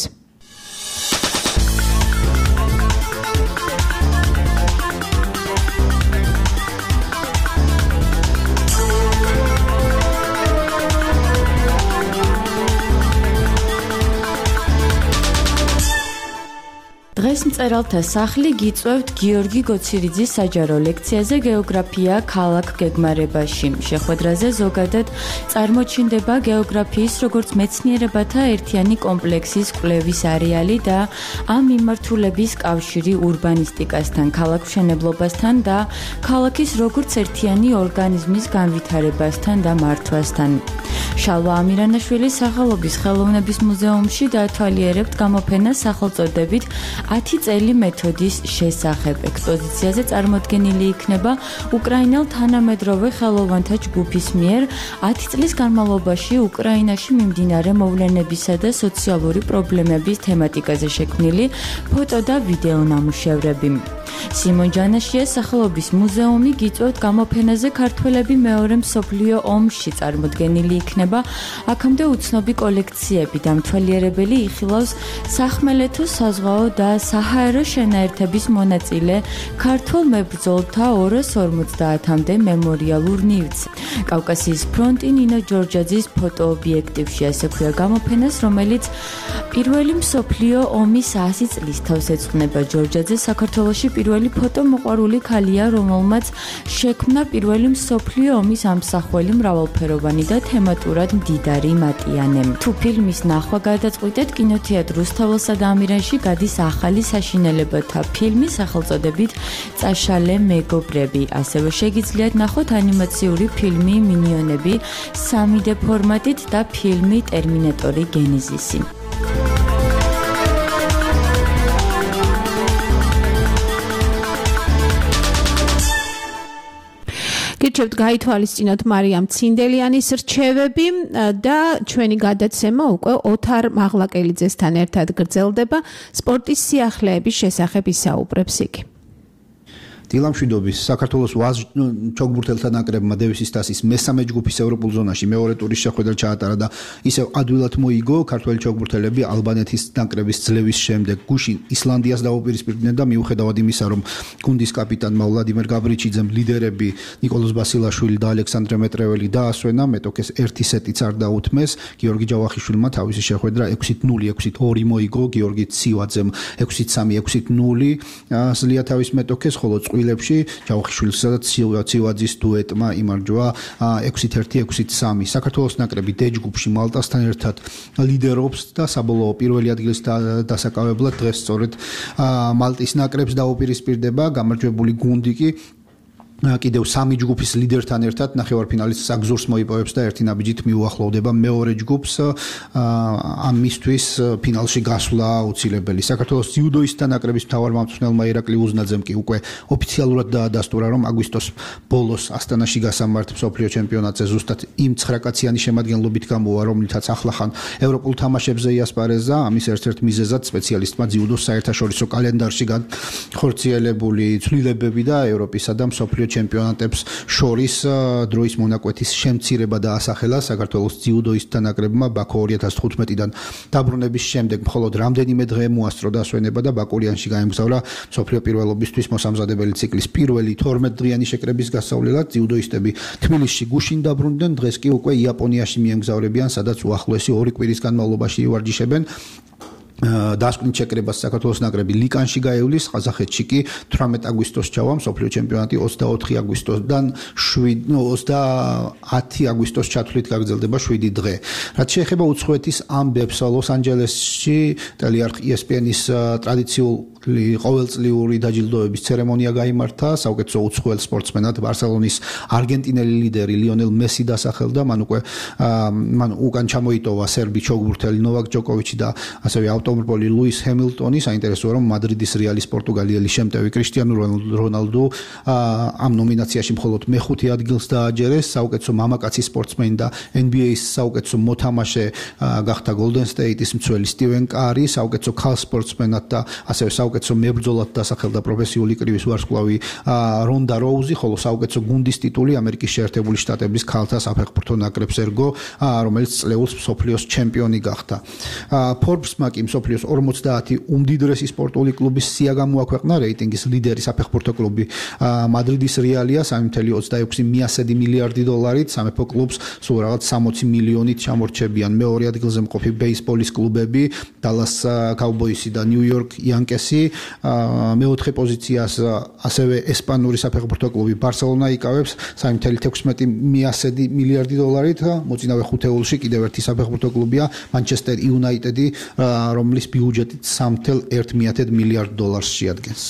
დღეს მწერალთა სახლი გიწვევთ გიორგი გოცირიძის საჯარო ლექციაზე გეოგრაფია ქალაქ გეგმარებაში. შეხვედრაზე ზოგადად წარმოჩინდება გეოგრაფიის როგორც მეცნიერებათა ერთიანი კომპლექსის კვლევის არეალი და ამ მიმართულების კავშირი ურბანისტიკასთან, ქალაქმშენებლობასთან და ქალაქის როგორც ერთიანი ორგანიზმის განვითარებასთან და მართვასთან. შალვა ამირანაშვილი სახელობის ხელოვნების მუზეუმში დაათვალიერებთ გამოფენას სახელწოდებით 10 წელი მეთოდის შესახებ. ექსპოზიციაზე წარმოდგენილი იქნება უკრაინელ თანამედროვე ხელოვანთა ჯგუფის მიერ 10 წლის განმავლობაში უკრაინაში მიმდინარე მოვლენებისა და სოციალური პრობლემების თემატიკაზე შექმნილი ფოტო და ვიდეო ნამუშევრები. სიმონ ჯანაშიას სახელობის მუზეუმი გიწევთ გამოფენაზე ქართველები მეორე მსოფლიო ომში წარმოდგენილი იქნება აქამდე უცნობი კოლექციები. დამთვალიერებელი იხილავს სახმელეთო, საზღვაო და საჰაერო შენაერთების მონაწილე ქართულ მებრძოლთა 250-მდე მემორიალურ ნივთს. კავკასიის ფრონტი ნინო ჯორჯაძის ფოტოობიექტივში ასე ქვია გამოფენას, რომელიც პირველი მსოფლიო ომის 100 წლის თავს ეძღვნება. ჯორჯაძე საქართველოში პირველი ფოტომოყვარული ქალია, რომელმაც შექმნა პირველი მსოფლიო ომის ამსახველი მრავალფეროვანი და თემატურად მდიდარი მატიანე. თუ ფილმის ნახვა გადაწყვიტეთ, კინოთეატრ რუსთაველსა და ამირანში გადის ახალი საშინელებათა ფილმი სახელწოდებით წაშალე მეგობრები. ასევე შეგიძლიათ ნახოთ ანიმაციური ფილმი მინიონები 3D ფორმატით და ფილმი ტერმინატორი გენეზისი. გირჩევთ გაითვალისწინოთ მარიამ ცინდელიანის რჩევები და ჩვენი გადაცემა უკვე ოთარ მაღლაკელიძესთან ერთად გრძელდება. სპორტის სიახლეების შესახებ ისაუბრებს იგი. დილამშვიდობის საქართველოს ვაზ ჩოგბურთელთა ნაკრებმა დევისის თასის მესამე ჯგუფის ევროპულ ზონაში მეორე ტურის შეხვედრა ჩაატარა და ისევ ადვილად მოიგო. ქართველი ჩოგბურთელები ალბანეთის ნაკრების ძლევის შემდეგ გუშინ ისლანდიას დაუპირისპირდნენ და მიუხედავად იმისა, რომ გუნდის კაპიტანმა ვლადიმერ გაბრიჩიძემ ლიდერები ნიკოლოზ ბასილაშვილი და ალექსანდრე მეტრეველი დაასვენა, მეტოქეს ერთი სეტიც არ დაუთმეს. გიორგი ჯავახიშვილმა თავისი შეხვედრა 6-0, 6-2 მოიგო. გიორგი ცივაძემ 6-3, 6-0 ზლია თავის მეტოქეს, ხოლო წყვილებში ჯავახიშვილისა და ცივაძის დუეტმა იმარჯვა 6-1, 6-3. საქართველოს ნაკრები D ჯგუფში მალტასთან ერთად ლიდერობს და საბოლოო პირველი ადგილის დასაკავებლად დღეს სწორედ მალტის ნაკრებს დაუპირისპირდება. გამარჯვებული გუნდი კი კიდევ სამი ჯგუფის ლიდერთან ერთად ნახევარფინალის აგზურს მოიპოვებს და ერთი ნაბიჯით მიუახლოვდება მეორე ჯგუფს. ამისთვის ფინალში გასვლა აუცილებელი. საქართველოს ძიუდოისტთა ნაკრების მთავარმამწვრთნელმა ირაკლი უზნაძემ კი უკვე ოფიციალურად დაადასტურა, რომ აგვისტოს ბოლოს ასტანაში გასამართ მსოფლიო ჩემპიონატზე ზუსტად იმ 9 შემადგენლობით გამოვა, რომლითაც ახლახან ევროპულ თამაშებზე იასპარეზა. ამის ერთ-ერთ მიზეზად სპეციალისტმა ძიუდოს საერთაშორისო კალენდარში განხორციელებული ცვლილებები და ევროპისა და მსოფლიო ჩემპიონატებს შორის დროის მონაკვეთის შემცირება დაასახელა. საქართველოს ძიუდოისტთა ნაკრებმა ბაქო 2015-დან დაბრუნების შემდეგ მხოლოდ რამდენიმე დღე მოასწრო დასვენება და ბაკურიანში გაემგზავრა მსოფლიო პირველობისთვის მოსამზადებელი ციკლის პირველი 12-დღიანი შეკრების გასავლელად. ძიუდოისტები თბილისში გუშინ დაბრუნდნენ, დღეს კი უკვე იაპონიაში მიემგზავრებიან, სადაც უახლოესი 2 კვირის განმავლობაში ივარჯიშებენ. დასკვნით შეკრებას საქართველოს ნაკრები ლიკანში გაივლის, ყაზახეთში კი 18 აგვისტოს ჩავა. მსოფლიო ჩემპიონატი 24 აგვისტოსდან 10 აგვისტოს ჩათვლით გაგრძელდება 7 დღე. რაც შეეხება უცხოეთის ამბებს, ლოს-ანჯელესში ტელეარხ ESPN-ის ტრადიციული ყოველწლიური დაჯილდოების ცერემონია გაიმართა. საუკეთესო უცხოელ სპორტსმენად ბარსელონის არგენტინელი ლიდერი ლიონელ მესი დასახელდა. მან უკან ჩამოიტოვა სერბი ჩოგბურთელი ნოვაკ ჯოკოვიჩი და ასევე ავტომობილი ლუის ჰემილტონი. საინტერესოა, რომ მადრიდის რეალის პორტუგალიელი შემტევი კრისტიანო რონალდო ამ ნომინაციაში მხოლოდ მეხუთე ადგილს დააჯერეს. საუკეთესო მამაკაცი სპორტსმენი და NBA-ის საუკეთესო მოთამაშე გახდა Golden State-ის მცველი სტივენ კარი. საუკეთესო ქალ სპორტსმენად და ასევე საუკეთესო მებრძოლად დასახელდა პროფესიული კრივის ვარსკვლავი რონდა როუზი, ხოლო საუკეთესო გუნდის ტიტული ამერიკის შეერთებული შტატების ქალთა საფეხბურთო ნაკრებს ერგო, რომელიც წლეულს მსოფლიოს ჩემპიონი გახდა. Forbes-მა კი მსოფლიოს 50 უმდიდრესი სპორტული კლუბის სია გამოაქვეყნა. რეიტინგის ლიდერი საფეხბურთო კლუბი მადრიდის რეალია 3.26 მილიარდი დოლარით. სამეფო კლუბს სულ რაღაც 60 მილიონით ჩამორჩებიან. მეორე ადგილზე მყოფი ბეისბოლის კლუბები დალას კაუბოისი და ნიუ-იორკ იანკესი. მეოთხე პოზიციას ასევე ესპანური საფეხბურთო კლუბი ბარსელონა იკავებს 3.16 მილიარდი დოლარით. მოწინავე ხუთეულში კიდევ ერთი საფეხბურთო კლუბია მანჩესტერ იუნაიტედი, რომლის ბიუჯეტი 3.1 მილიარდ დოლარს შეადგენს.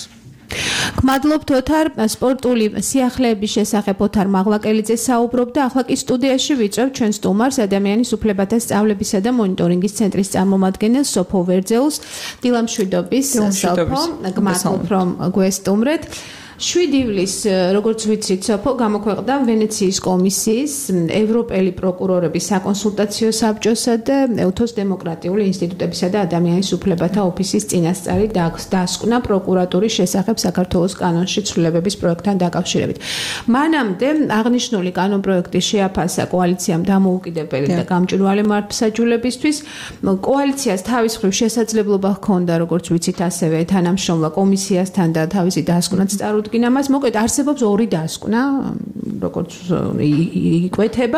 გმადლობთ ოთარ, სპორტული სიახლეების შესახებ ოთარ მაღლაკელიძე საუბრობდა. ახლა კი სტუდიაში ვიწევ ჩვენ სტუმარს, ადამიანის უფლებათა სწავლებისა და მონიტორინგის ცენტრის წარმომადგენელს სოფო ვერძეულს, დილამშვიდობის სოფო. გმადლობ რომ გვესტუმრეთ. 7 ივლისს, როგორც ვიცით, სოფო გამოქვეყნდა ვენეციის კომისიის, ევროპელი პროკურორების საკონსულტაციო საბჭოსა და ეუთოს დემოკრატიული ინსტიტუტებისა და ადამიანის უფლებათა ოფისის წინასწარი დასკვნა პროკურატურის შესახებ საქართველოს კანონში ცვლილებების პროექტთან დაკავშირებით. მანამდე აღნიშნული კანონპროექტი შეაფასა კოალიციამ დამოუკიდებელი და გამჭვირვალე მართლმსაჯულებისთვის. კოალიციას თავის მხრივ შესაძლებლობა ჰქონდა, როგორც ვიცით, ასევე თანამშრომლა კომისიასთან და თავისი დასკვნაც წარუდგინა. მოკლედ არსებობს ორი დასკვნა, როგორც იკვეთება,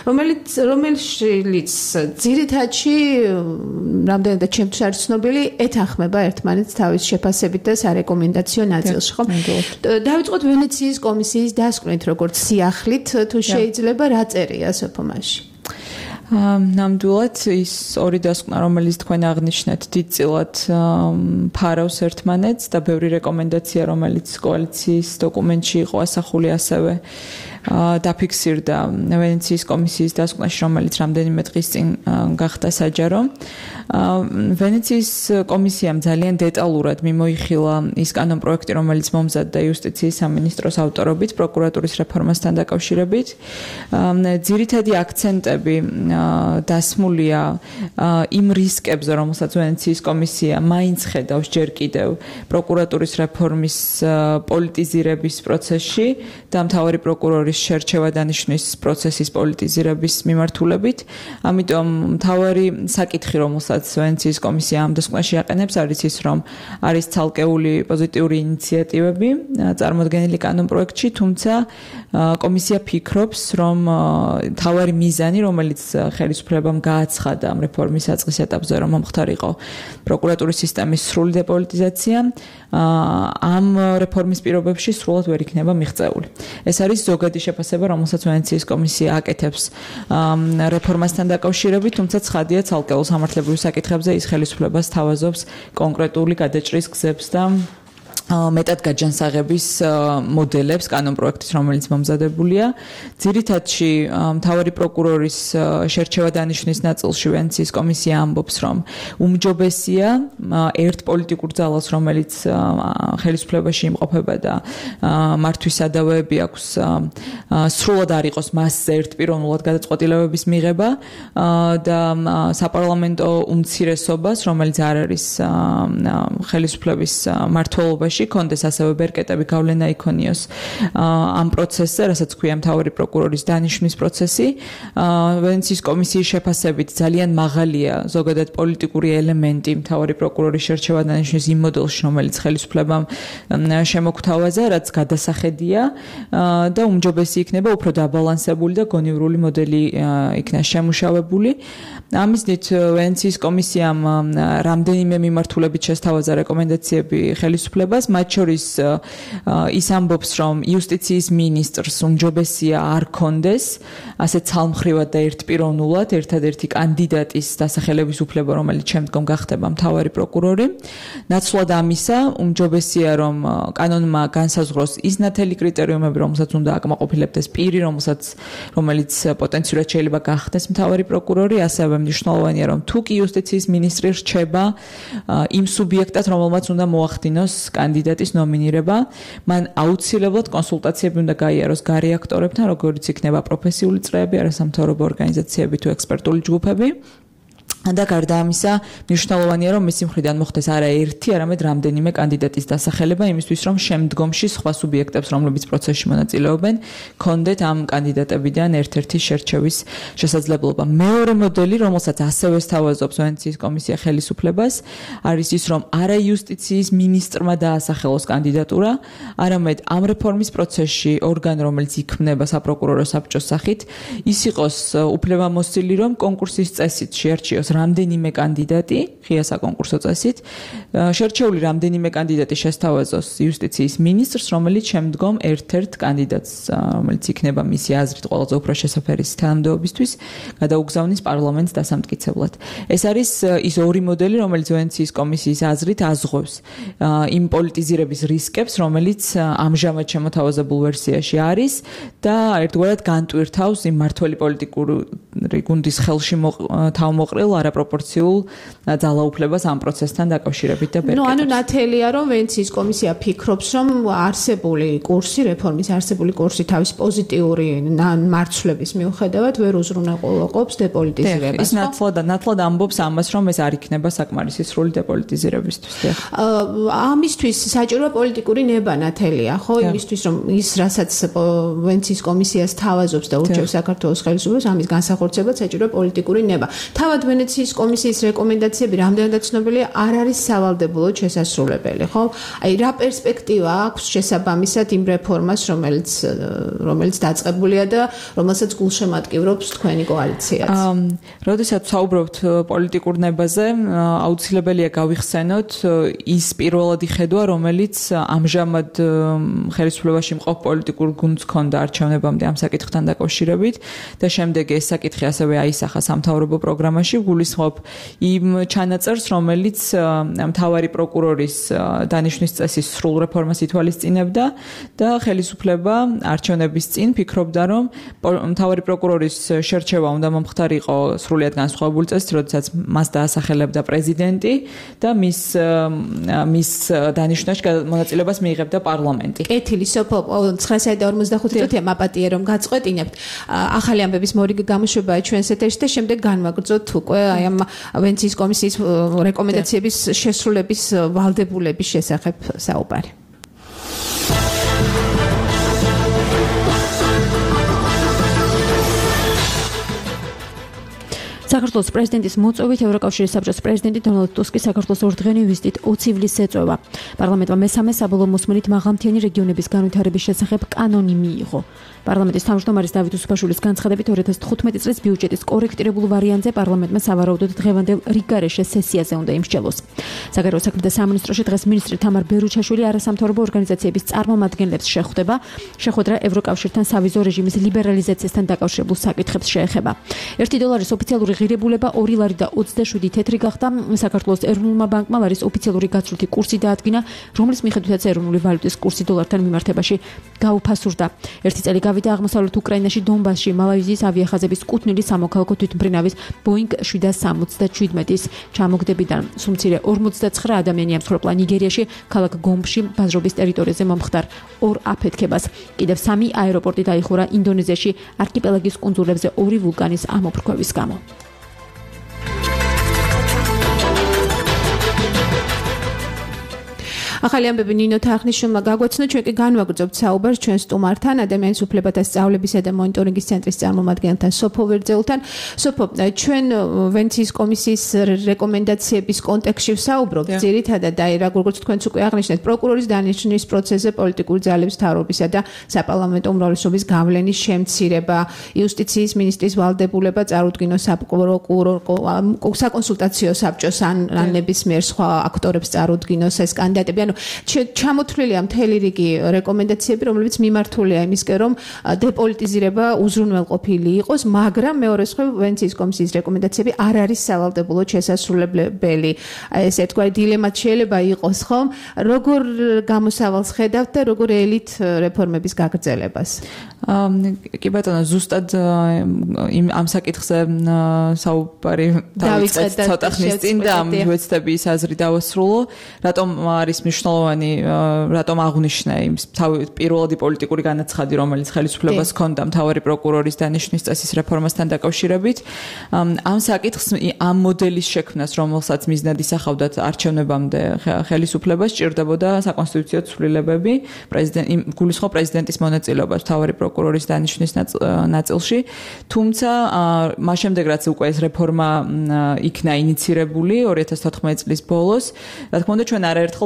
რომელიც ძირითადში რამდენადაც ჩემთვის არის ცნობილი, ეთანხმება ერთმანეთს თავის შეფასებით და სარეკომენდაციო ნაწილში, ხო? დავიწყოთ ვენეციის კომისიის დასკვნით, როგორც სიახლით, თუ შეიძლება, რა წერია სოფომაში? ნამდვილად ის ორი დასკვნა, რომელიც თქვენ აღნიშნეთ, დიდწილად ფარავს ერთმანეთს და ბევრი რეკომენდაცია, რომელიც კოალიციის დოკუმენტში იყო ასახული, ასევე დაფიქსირდა ვენეციის კომისიის დასკვნაში, რომელიც რამდენიმე დღის წინ გახდა საჯარო. ვენეციის კომისიამ ძალიან დეტალურად მიმოიხილა ის კანონპროექტი, რომელიც მომზადდა იუსტიციის სამინისტროს ავტორობით პროკურატურის რეფორმასთან დაკავშირებით. ძირითადი აქცენტები დასმულია იმ რისკებზე, რომელსაც ვენეციის კომისია მაინც ხედავს ჯერ კიდევ პროკურატურის რეფორმის პოლიტიზირების პროცესში და მთავარი პროკურორის შერჩევა დანიშვნის პროცესის პოლიტიზირების მიმართულებით. ამიტომ მთავარი საკითხი, რომელსაც ვენეციის კომისია ამ დასკვნაში აყენებს, არის ის, რომ არის ცალკეული პოზიტიური ინიციატივები წარმოდგენილი კანონპროექტში, თუმცა კომისია ფიქრობს, რომ მთავარი მიზანი, რომელიც ხელისუფლებამ გააცხადა ამ რეფორმის საწყის ეტაპზე, რომ მომხდარიყო პროკურატურის სისტემის სრული დეპოლიტიზაცია, ამ რეფორმის პირობებში სრულად ვერ იქნება მიღწეული. ეს არის ზოგადი შეფასება, რომელსაც ვენეციის კომისია აკეთებს რეფორმასთან დაკავშირებით, თუმცა ცხადია ცალკეულ სამართლებრივ საკითხებზე ის ხელისუფლებას თავაზობს კონკრეტული გადაჭრის გზებს და მეტად გაჯანსაღების მოდელებს კანონპროექტის, რომელიც მომზადებულია. ძირითადში მთავარი პროკურორის შერჩევა დანიშვნის ნაწილში ვენეციის კომისია ამბობს, რომ უმჯობესია ერთ პოლიტიკურ ძალას, რომელიც ხელისუფლებაში იმყოფება და მართვის სადავეები აქვს, სრულად არ იყოს მასზე ერთპიროვნულად გადაწყვეტილებების მიღება და საპარლამენტო უმცირესობას, რომელიც არ არის ხელისუფლების მმართველობაში კონდეს ასევე ბერკეტები გავლენა იქონიოს ამ პროცესზე, რასაც ქვია მთავარი პროკურორის დანიშვნის პროცესი. ვენეციის კომისიის შეფასებით ძალიან მაღალია ზოგადად პოლიტიკური ელემენტი მთავარი პროკურორის შერჩევა დანიშვნის იმ მოდელში, რომელიც ხელისუფლებამ შემოგთავაზა, რაც გადასახედია და უმჯობესი იქნება უფრო დაბალანსებული და გონივრული მოდელი იქნა შემუშავებული. ამისნით ვენეციის კომისიამ რამდენიმე მიმართულებით შესთავაზა რეკომენდაციები ხელისუფლებას, მათ შორის ის ამბობს, რომ იუსტიციის მინისტრს უმჯობესია არ კონდეს ასე ცალმხრივად და ერთპიროვნულად ერთადერთი კანდიდატის დასახელების უფლება, რომელიც შემდგომ გახდება მთავარი პროკურორი. ნაცვლად ამისა, უმჯობესია, რომ კანონმა განსაზღვროს ის ნათელი კრიტერიუმები, რომელსაც უნდა აკმაყოფილებდეს პირი, რომელიც პოტენციურად შეიძლება გახდეს მთავარი პროკურორი, ასევე მნიშვნელოვანია, რომ თუ კი იუსტიციის მინისტრი რჩება იმ სუბიექტად, რომელმაც უნდა მოახდინოს კანდიდატის ნომინირება, მან აუცილებლად კონსულტაციები უნდა გაიაროს გარე აქტორებთან, როგორც იქნება პროფესიული წრეები, არასამთავრობო ორგანიზაციები თუ ექსპერტული ჯგუფები. და გარდა ამისა, მნიშვნელოვანია, რომ მისი მხრიდან მოხდეს არა ერთი, არამედ რამდენიმე კანდიდატის დასახელება იმისთვის, რომ შემდგომში სხვა სუბიექტებს, რომლებიც პროცესში მონაწილეობენ, კონდეთ ამ კანდიდატებიდან ერთ-ერთი შერჩევის შესაძლებლობა. მეორე მოდელი, რომელსაც ასევე სთავაზობს ვენეციის კომისია ხელისუფლებას, არის ის, რომ არა იუსტიციის მინისტრმა დაასახელოს კანდიდატურა, არამედ ამ რეფორმის პროცესში ორგანო, რომელიც იქმნება საპროკურორო საბჭოს სახით, ის იყოს უფლებამოსილი, რომ კონკურსის წესით შეარჩიოს რამდენიმე კანდიდატი ღია საკონკურსო წესით. შერჩეული რამდენიმე კანდიდატი შესთავაზოს იუსტიციის მინისტრს, რომელიც შემდგომ ერთ-ერთ კანდიდატს, რომელიც იქნება მისი აზრით ყველაზე უფრო შესაძლებელი თანამდებობისთვის, გადაუგზავნის პარლამენტს დასამტკიცებლად. ეს არის ის ორი მოდელი, რომელიც ვენეციის კომისიის აზრით აზღვევს იმ პოლიტიზირების რისკებს, რომელიც ამჟამად შემოთავაზებულ ვერსიაში არის და ერთგვარად განტვირთავს იმ მართველი პოლიტიკური გუნდის ხელში თავმოყრილ არაპროპორციულ ძალაუფლებას ამ პროცესთან დაკავშირებით და ბერკეტებს. ანუ ნათელია, რომ ვენეციის კომისია ფიქრობს, რომ არსებული კურსი, რეფორმის არსებული კურსი თავის პოზიტიური მარცვლების მიუხედავად ვერ უზრუნველყოფს დეპოლიტიზირებას. ის ნათლად ამბობს ამას, რომ ეს არ იქნება საკმარისი სრული დეპოლიტიზირებისთვის. ამისთვის საჭიროა პოლიტიკური ნება ნათელია, ხო? იმისთვის, რომ ის რასაც ვენეციის კომისიას თავაზობს და ურჩევს საქართველოს ხელისუფლებას, ამის განსახორცებად საჭიროა პოლიტიკური ნება. თავად ვენეციის კომისიის რეკომენდაციები რამდენადაც ცნობილია, არ არის სავალდებულოდ შესასრულებელი, ხო? აი რა პერსპექტივა აქვს შესაბამისად იმ რეფორმას, რომელიც დაწყებულია და რომელსაც გულშემატკივრობს თქვენი კოალიციაც. როდესაც საუბრობთ პოლიტიკურ ნებაზე, აუცილებელია გავიხსენოთ ის პირველადი ხედვა, რომელიც ამჟამად ხელისუფლებაში მყოფ პოლიტიკურ გუნდს ჰქონდა არჩევნებამდე ამ საკითხთან დაკავშირებით და შემდეგ ეს საკითხი ასევე აისახა სამთავრობო პროგრამაში, გულისხმობ იმ ჩანაწერს, რომელიც მთავარი პროკურორის დანიშვნის წესის სრულ რეფორმას ითვალისწინებდა და ხელისუფლება არჩევნების წინ ფიქრობდა, რომ მთავარი პროკურორის შერჩევა უნდა მომხდარიყო სრულიად განსხვავებული წესით, როდესაც მას დაასახელებდა პრეზიდენტი და მის დანიშვნაში მონაწილეობას მიიღებდა პარლამენტი. კეთილი სოფო 9:45 წუთია მაპატიე რომ გაწყვეტინებთ. ახალი ამბების მორიგი გამოშვებაა ჩვენს ეთერში და შემდეგ განვაგრძოთ უკვე აი ამ ვენეციის კომისიის რეკომენდაციების შესრულების ვალდებულების შესახებ საუბარი. საქართველოს პრეზიდენტის მოწვევით ევროკავშირის საბჭოს პრეზიდენტი დონალდ ტუსკი საქართველოს ორდღიანი ვიზიტით 20 ივლისს ეწევა. პარლამენტმა მესამე საბოლოო მოსმენით მაღალმთიანი რეგიონების განვითარების შესახებ კანონი მიიღო. პარლამენტის თავმჯდომარის დავით უსუფაშვილის განცხადებით 2015 წლის ბიუჯეტის კორექტირებულ ვარიანტზე პარლამენტმა სავარაუდოდ დღევანდელ რიგგარეშე სესიაზე უნდა იმსჯელოს. საგარეო საქმეთა სამინისტროში დღეს მინისტრი თამარ ბერუჩაშვილი არასამთავრობო ორგანიზაციების წარმომადგენლებს შეხვდება. შეხვედრა ევროკავშირთან სავიზო რეჟიმის ლიბერალიზაციასთან დაკავშირებულ საკითხებს შეეხება. $1 ოფიციალური ღირებულება 2 ლარი და 27 თეთრი გახდა. საქართველოს ეროვნულმა ბანკმა ლარის ოფიციალური გაცვლითი კურსი დაადგინა, რომლის მიხედვითაც ეროვნული ვალუტის კურსი დოლართან მიმართებაში გაუფასურდა. ერთი წელი გავიდა აღმოსავლეთ უკრაინაში დონბასში მალაიზიის ავიახაზების კუთვნილი სამოქალაქო თვითმფრინავის Boeing 777-ის ჩამოგდებიდან. სუმცირე 49 ადამიანი ემსხვერპლა ნიგერიაში ქალაქ გომბში ბაზრობის ტერიტორიაზე მომხდარ ორ აფეთქებას. კიდევ 3 აეროპორტი დაიხურა ინდონეზიაში არქიპელაგის კუნძულებზე 2 ვულკანის ამოფრქვევის გამო. ახალი ამბები ნინო თახნიშვილმა გაგვაცნო, ჩვენ კი განვაგრძობთ საუბარს ჩვენ სტუმართან, ადამიანის უფლებათა სწავლებისა და მონიტორინგის ცენტრის წარმომადგენელთან სოფო ვერძეულთან. სოფო, ჩვენ ვენეციის კომისიის რეკომენდაციების კონტექსტში ვსაუბრობთ, ძირითადად აი როგორც თქვენც უკვე აღნიშნეთ, პროკურორის დანიშვნის პროცესზე პოლიტიკური ძალების მთავრობისა და საპარლამენტო უმრავლესობის გავლენის შემცირება, იუსტიციის მინისტრის ვალდებულება წარუდგინოს საკონსულტაციო საბჭოს ან ნებისმიერ სხვა აქტორებს წარუდგინოს ეს კანდიდატები. ჩამოთვლილია მთელი რიგი რეკომენდაციები, რომლებიც მიმართულია იმისკენ, რომ დეპოლიტიზირება უზრუნველყოფილი იყოს, მაგრამ მეორე მხრივ ვენეციის კომისიის რეკომენდაციები არ არის სავალდებულოდ შესასრულებელი. ეს ერთგვარი დილემაც შეიძლება იყოს, ხომ? როგორ გამოსავალს ხედავთ და როგორ ელით რეფორმების გაგრძელებას? კი ბატონო, ზუსტად ამ საკითხზე საუბარი დავიწყეთ ცოტა ხნის წინ და ვეცდები ის აზრი დავასრულო, რატომ არის მნიშვნელოვანი, რატომ აღნიშნე იმ პირველადი პოლიტიკური განაცხადი, რომელიც ხელისუფლებას ჰქონდა მთავარი პროკურორის დანიშვნის წესის რეფორმასთან დაკავშირებით. ამ საკითხს, ამ მოდელის შექმნას, რომელსაც მიზნად ისახავდათ არჩევნებამდე ხელისუფლებას, სჭირდებოდა საკონსტიტუციო ცვლილებები, გულისხმობ პრეზიდენტის მონაწილეობას მთავარი პროკურორის დანიშვნის ნაწილში. თუმცა, მას შემდეგ რაც უკვე ეს რეფორმა იქნა ინიცირებული 2014 წლის ბოლოს, რა თქმა უნდა, ჩვენ არაერთხელ დავაყენეთ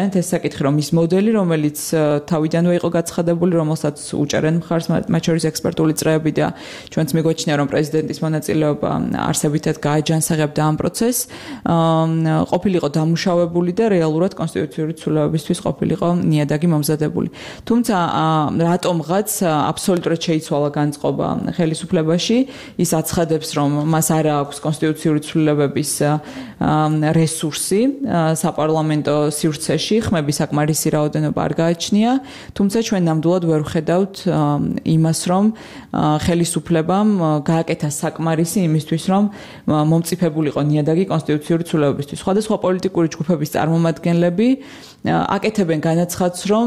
გააჩნიათ ეს საკითხი, რომ ის მოდელი, რომელიც თავიდანვე იყო გაცხადებული, რომელსაც უჭერენ მხარს მათ შორის ექსპერტული წრეები და ჩვენც მიგვაჩნია, რომ პრეზიდენტის მონაწილეობა არსებითად გააჯანსაღებდა ამ პროცესს, ყოფილიყო დამუშავებული და რეალურად კონსტიტუციური ცვლილებებისთვის ყოფილიყო ნიადაგი მომზადებული. თუმცა რატომღაც აბსოლუტურად შეიცვალა განწყობა ხელისუფლებაში, ის აცხადებს, რომ მას არ აქვს კონსტიტუციური ცვლილებების რესურსი საპარლამენტო სივრცეში, ხმების საკმარისი რაოდენობა არ გააჩნია, თუმცა ჩვენ ნამდვილად ვერ ვხედავთ იმას, რომ ხელისუფლებამ გააკეთა საკმარისი იმისთვის, რომ მომწიფებულიყო ნიადაგი კონსტიტუციური ცვლილებებისთვის. სხვადასხვა პოლიტიკური ჯგუფების წარმომადგენლები აკეთებენ განაცხადს, რომ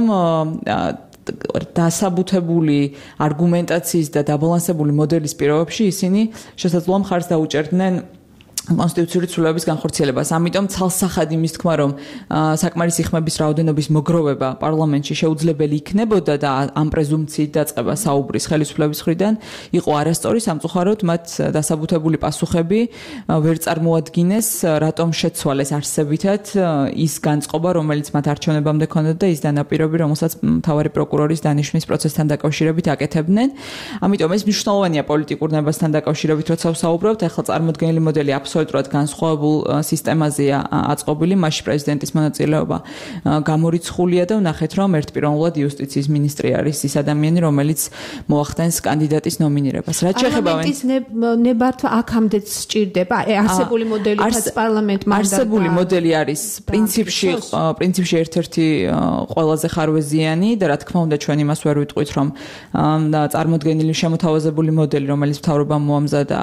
დასაბუთებული არგუმენტაციის და დაბალანსებული მოდელის პირობებში ისინი შესაძლოა მხარს დაუჭერდნენ კონსტიტუციური ცვლილებების განხორციელებას. ამიტომ ცალსახად იმის თქმა, რომ საკმარისი ხმების რაოდენობის მოგროვება პარლამენტში შეუძლებელი იქნებოდა და ამ პრეზუმპციით დაწყება საუბრის ხელისუფლების მხრიდან, იყო არასწორი, სამწუხაროდ მათ დასაბუთებული პასუხები ვერ წარმოადგინეს, რატომ შეცვალეს არსებითად ის განწყობა, რომელიც მათ არჩევნებამდე ჰქონდათ და ის დანაპირობი, რომელსაც მთავარი პროკურორის დანიშვნის პროცესთან დაკავშირებით აკეთებდნენ. ამიტომ ეს მნიშვნელოვანია პოლიტიკურ ნებასთან დაკავშირებით, როცა ვსაუბრობთ, ახლა წარმოდგენილი მოდელი აბსოლუტურად განსხვავებულ სისტემაზეა აწყობილი, მასში პრეზიდენტის მონაწილეობა გამორიცხულია და ვნახეთ, რომ ერთპიროვნულად იუსტიციის მინისტრი არის ის ადამიანი, რომელიც მოახდენს კანდიდატის ნომინირებას. რაც შეეხება პარლამენტის ნებართვა აქამდეც სჭირდება, არსებული მო델ითაც პარლამენტმა არსებული მოდელი არის პრინციპში ერთ-ერთი ყველაზე ხარვეზიანი და რა თქმა უნდა ჩვენ იმას ვერ ვიტყვით, რომ წარმოდგენილი შემოთავაზებული მოდელი, რომელიც მთავრობამ მოამზადა,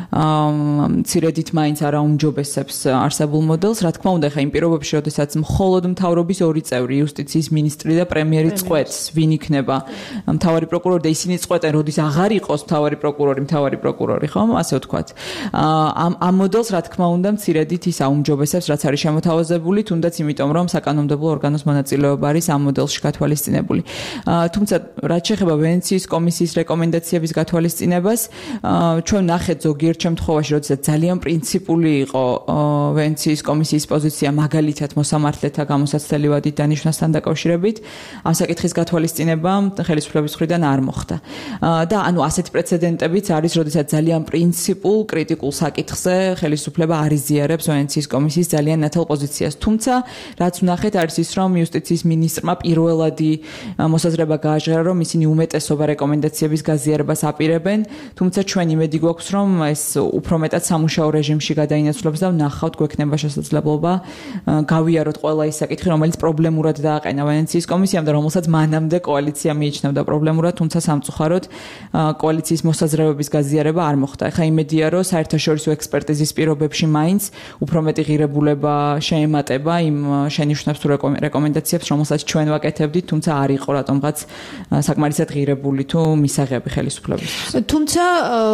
მცირედით მაინც არ აუმჯობესებს არსებულ მოდელს. რა თქმა უნდა, ხა იმ პირობებში, როდესაც მხოლოდ მთავრობის ორი წევრი, იუსტიციის მინისტრი და პრემიერი წყვეტს, ვინ იქნება მთავარი პროკურორი და ისინი წყვეტენ, როდის აღარ იყოს მთავარი პროკურორი, ხომ? ასე ვთქვათ. ამ მოდელს, რა თქმა უნდა, მცირედით ის აუმჯობესებს, რაც არის შემოთავაზებული, თუნდაც იმიტომ, რომ საკანონმდებლო ორგანოს მონაწილეობა არის ამ მოდელში გათვალისწინებული. თუმცა, რაც შეეხება ვენეციის კომისიის რეკომენდაციების გათვალისწინებას, ჩვენ ნახეთ ზოგიერთ შემთხვევაში, როდესაც ძალიან პრინციპული იყო ვენეციის კომისიის პოზიცია მაგალითად მოსამართლეთა გამოსაცდელი ვადით დანიშვნასთან დაკავშირებით, ამ საკითხის გათვალისწინება ხელისუფლების მხრიდან არ მოხდა. და ანუ ასეთი პრეცედენტებიც არის, როდესაც ძალიან პრინციპულ კრიტიკულ საკითხზე ხელისუფლება არ იზიარებს ვენეციის კომისიის ძალიან ნათელ პოზიციას. თუმცა, რაც ვნახეთ, არის ის, რომ იუსტიციის მინისტრმა პირველადი მოსაზრება გააჟღერა, რომ ისინი უმეტესობა რეკომენდაციების გაზიარებას აპირებენ, თუმცა ჩვენ იმედი გვაქვს, რომ ეს უფრო მეტად სამუშაო რეჟიმში გადაინაცვლებს და ვნახავთ გვექნება შესაძლებლობა გავიაროთ ყველა ის საკითხი, რომელიც პრობლემურად დააყენა ვენეციის კომისიამ და რომელსაც მანამდე კოალიცია მიიჩნევდა პრობლემურად, თუმცა სამწუხაროდ კოალიციის მოსაზრებების გაზიარება არ მოხდა. ეხლა იმედია, რომ საერთაშორისო ექსპერტიზის პირობებში მაინც უფრო მეტი ღირებულება შეემატება იმ შენიშვნებს თუ რეკომენდაციებს, რომელსაც ჩვენ ვაკეთებდით, თუმცა არ იყო რატომღაც საკმარისად ღირებული თუ მისაღები ხელისუფლებისთვის. თუმცა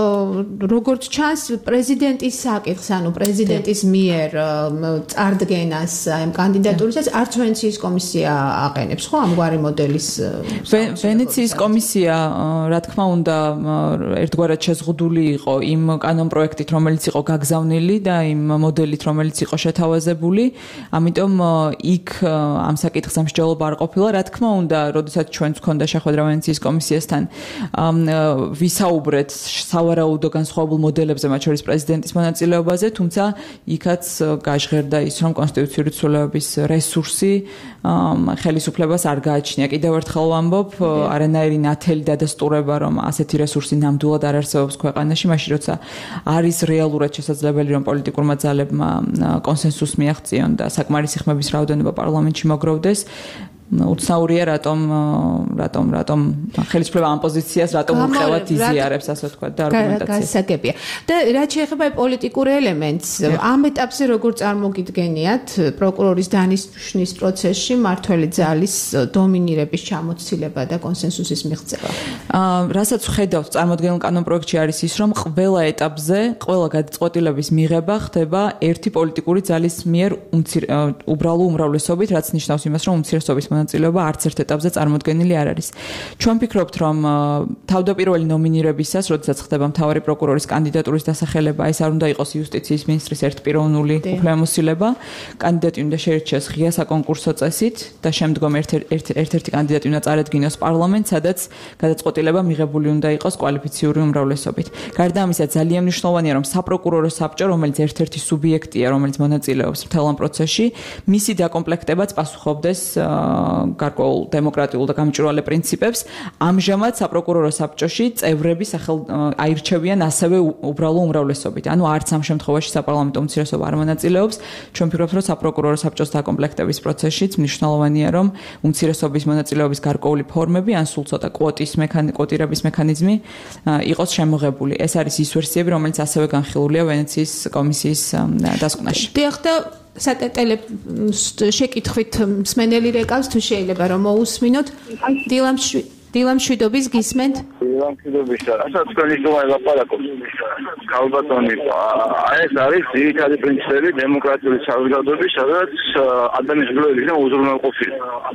როგორც ჩანს, პრეზიდენტის საკითხს, ანუ პრეზიდენტის მიერ წარდგენას ამ კანდიდატურისას არც ვენეციის კომისია აყენებს, ხო, ამგვარი მოდელის ვენეციის კომისია, რა თქმა უნდა, ერთგვარად შეზღუდული იყო იმ კანონპროექტით, რომელიც იყო გაგზავნილი და იმ მოდელით, რომელიც იყო შეთავაზებული, ამიტომ იქ ამ საკითხს ამსჯელობა არ ყოფილა. რა თქმა უნდა, როდესაც ჩვენც გქონდა შეხვედრა ვენეციის კომისიასთან, ვისაუბრეთ სავარაუდო განსხვავებულ მოდელებზე, მათ შორის პრეზიდენტის მონაწილეობაზე, თუმცა იქაც გაჟღერდა ის, რომ კონსტიტუციური ცვლილებების რესურსი ხელისუფლებას არ გააჩნია. კიდევ ერთხელ ვამბობ, არანაირი ნათელი დადასტურება, რომ ასეთი რესურსი ნამდვილად არ არსებობს ქვეყანაში, მაშინ როცა არის რეალურად შესაძლებელი, რომ პოლიტიკურმა ძალებმა კონსენსუსს მიაღწიონ და საკმარისი ხმების რაოდენობა პარლამენტში მოგროვდეს, უცნაურია რატომ ხელისუფლება ამ პოზიციას რატომ უყევად იზიარებს, ასე ვთქვათ, და არგუმენტაციას. გასაგებია. და რაც შეეხება პოლიტიკურ ელემენტს, ამ ეტაპზე როგორ წარმოგიდგენიათ პროკურორის დანიშვნის პროცესში მმართველი ძალის დომინირების ჩამოცილება და კონსენსუსის მიღწევა? რასაც ვხედავთ წარმოდგენილ კანონპროექტში არის ის, რომ ყველა ეტაპზე, ყველა გადაწყვეტილების მიღება ხდება ერთი პოლიტიკური ძალის მიერ უბრალო უმრავლესობით, რაც ნიშნავს იმას, რომ უმცირესობის მონაწილეობა არც ერთ ეტაპზე წარმოდგენილი არ არის. ჩვენ ვფიქრობთ, რომ თავდაპირველი ნომინირებისას, როდესაც ხდება მთავარი პროკურორის კანდიდატურის დასახელება, ეს არ უნდა იყოს იუსტიციის მინისტრის ერთპიროვნული უფლებამოსილება. კანდიდატი უნდა შეირჩიოს ღია საკონკურსო წესით და შემდგომ ერთ-ერთი კანდიდატი უნდა წარედგინოს პარლამენტს, სადაც გადაწყვეტილება მიღებული უნდა იყოს კვალიფიციური უმრავლესობით. გარდა ამისა, ძალიან მნიშვნელოვანია, რომ საპროკურორო საბჭო, რომელიც ერთ-ერთი სუბიექტია, რომელიც მონაწილეობს მთელ ამ პროცესში, მისი დაკომპლექტებაც პასუხობდეს გარკვეულ დემოკრატიულ და გამჭვირვალე პრინციპებს. ამჟამად საპროკურორო საბჭოში წევრები აირჩევიან ასევე უბრალო უმრავლესობით. ანუ არც ამ შემთხვევაში საპარლამენტო უმცირესობა არ მონაწილეობს. ჩვენ ვფიქრობთ, რომ საპროკურორო საბჭოს დაკომპლექტების პროცესშიც მნიშვნელოვანია, რომ უმცირესობის მონაწილეობის გარკვეული ფორმები, ან სულ ცოტა კვოტირების მექანიზმი იყოს შემოღებული. ეს არის ის ვერსიები, რომელიც ასევე განხილულია ვენეციის კომისიის დასკვნაში. დიახ და შეკითხვით მსმენელი რეკავს თუ შეიძლება რომ მოусმინოთ დილამშვიდობის გისმენთ? დილამშვიდობის. რასაც თქვენი თქმა ლაპარაკობს. ქალბატონი, ეს არის ძირითადი პრინციპები დემოკრატიული საზოგადოების, სადაც ადამიანის გლოვებიდან უზრუნველყოფილი.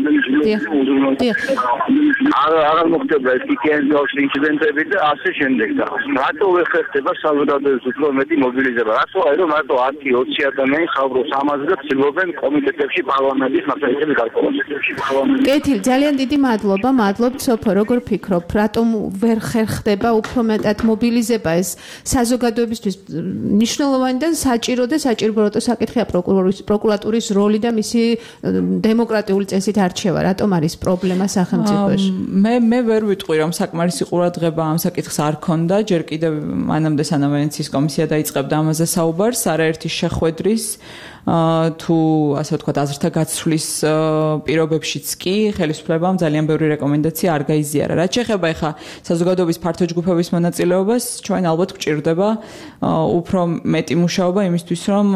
აღარ მოხდება ეს კიკენძის ინციდენტები და ასე შემდეგ და რატო ვერ ხერხდება საზოგადოების უფრო მეტი მობილიზება? რატო არის რომ მარტო 10-20 ადამიანი ხავრობს ამაზე და ცდილობენ კომიტეტებში პარლამენტის მასალების გარკვევას? კეთილ, ძალიან დიდი მადლობა, მადლობთ სოფო, როგორ ფიქრობ, რატომ ვერ ხერხდება უფრო მეტად მობილიზება ეს საზოგადოებისთვის მნიშვნელოვანი და საჭირო საკითხია პროკურატურის როლი და მისი დემოკრატიული წესით არჩევა, რატომ არის პრობლემა სახელმწიფოში? მე ვერ ვიტყვი რომ საკმარისი ყურადღება ამ საკითხს არ ქონდა, ჯერ კიდევ მანამდე სანამ ვენეციის კომისია დაიწყებდა ამაზე საუბარს, არაერთი შეხვედრის თუ ასე ვთქვათ აზრთა გაცვლის პირობებშიც კი ხელისუფლებამ ძალიან ბევრი რეკომენდაცია არ გაიზიარა. რაც შეეხება ახლა საზოგადოების ფართო ჯგუფების მონაწილეობას, ჩვენ ალბათ გვჭირდება უფრო მეტი მუშაობა იმისთვის, რომ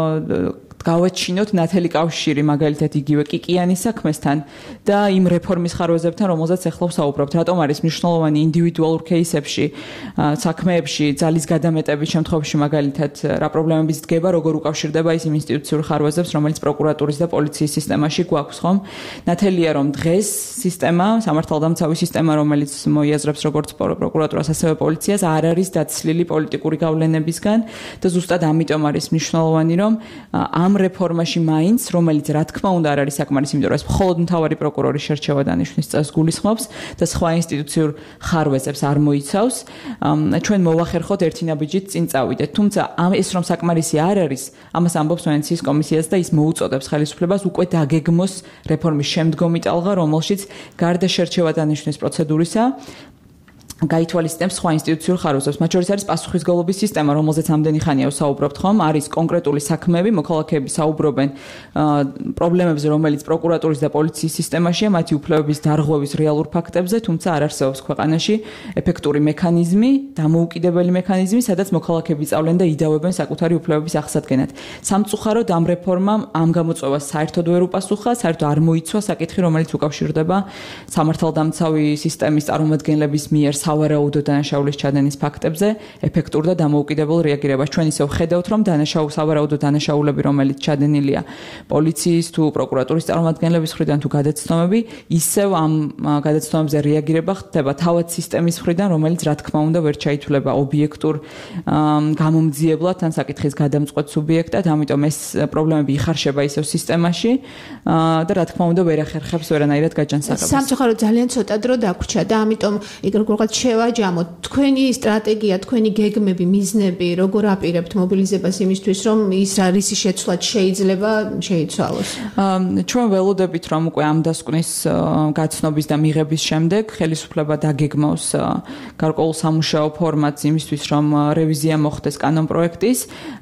გავაჩინოთ ნათელი კავშირი მაგალითად იგივე კიკიანის საქმესთან და იმ რეფორმის ხარვეზებთან, რომელზეც ახლა ვსაუბრობთ. რატომ არის მნიშვნელოვანი ინდივიდუალურ кейსებში, საქმეებში, ძალის გადამეტების შემთხვევაში მაგალითად რა პრობლემებიც დგება, როგორ უკავშირდება ის იმ ინსტიტუციურ ხარვეზებს, რომელიც პროკურატურის და პოლიციის სისტემაში გვაქვს, ხომ? ნათელია, რომ დღეს სისტემა, სამართალდამცავი სისტემა, რომელიც მოიაზრებს როგორც პროკურატურას, ასევე პოლიციას, არ არის დაცლილი პოლიტიკური გავლენებისგან და ზუსტად ამიტომ არის მნიშვნელოვანი, რომ ამ რეფორმაში მაინც, რომელიც რა თქმა უნდა არ არის საკმარისი, იმიტომ რომ ეს მხოლოდ მთავარი პროკურორის შერჩევა დანიშვნის წესს გულისხმობს და სხვა ინსტიტუციურ ხარვეზებს არ მოიცავს, ჩვენ მოვახერხოთ ერთი ნაბიჯით წინ წავიდეთ. თუმცა ეს რომ საკმარისი არ არის, ამას ამბობს ვენეციის კომისიაც და ის მოუწოდებს ხელისუფლებას უკვე დაგეგმოს რეფორმის შემდგომი ტალღა, რომელშიც გარდა შერჩევა დანიშვნის პროცედურისა გაითვალისწინებს სხვა ინსტიტუციურ ხარვეზებს. მათ შორის არის პასუხისგებლობის სისტემა, რომელზეც ამდენი ხანია ვსაუბრობთ, ხომ? არის კონკრეტული საქმეები, მოქალაქეები საუბრობენ პრობლემებზე, რომელიც პროკურატურის და პოლიციის სისტემაშია, მათი უფლებების დარღვევის რეალურ ფაქტებზე, თუმცა არ არსებობს ქვეყანაში ეფექტური მექანიზმი, დამოუკიდებელი მექანიზმი, სადაც მოქალაქეები სწავლენ და იდავებენ საკუთარი უფლებების აღსადგენად. სამწუხაროდ ამ რეფორმამ ამ გამოწვევას საერთოდ ვერ უპასუხა, საერთოდ არ მოიცვა საკითხი, რომელიც უკავშირდება სამართალდამცავი სისტემის წარმომადგენლების მიერ სავარაუდო დანაშაულის ჩადენის ფაქტებზე ეფექტურ და დამოუკიდებელ რეაგირებას. ჩვენ ისევ ხედავთ, რომ სავარაუდო დანაშაულები, რომელიც ჩადენილია პოლიციის თუ პროკურატურის წარმომადგენლების მხრიდან თუ გადაცნობები, ისევ ამ გადაცნობებზე რეაგირება ხდება თავად სისტემის მხრიდან, რომელიც რა თქმა უნდა ვერ ჩაითვლება ობიექტურ გამომძიებლად ან საკითხის გადამწყვეტ სუბიექტად, ამიტომ ეს პრობლემები იხარშება ისევ სისტემაში და რა თქმა უნდა ვერ ახერხებს ვერანაირად გაჯანსაღებას. სამწუხაროდ ძალიან ცოტა დრო დაგვრჩა და ამიტომ როგორღაც შევაჯამოთ თქვენი სტრატეგია, თქვენი გეგმები, მიზნები, როგორ აპირებთ მობილიზებას იმისთვის, რომ ის რისი შეცვლაც შეიძლება შეიცვალოს? ჩვენ ველოდებით, რომ უკვე ამ დასკვნის გაცნობის და მიღების შემდეგ ხელისუფლება დაგეგმავს გარკვეულ სამუშაო ფორმატს იმისთვის, რომ რევიზია მოხდეს კანონპროექტის,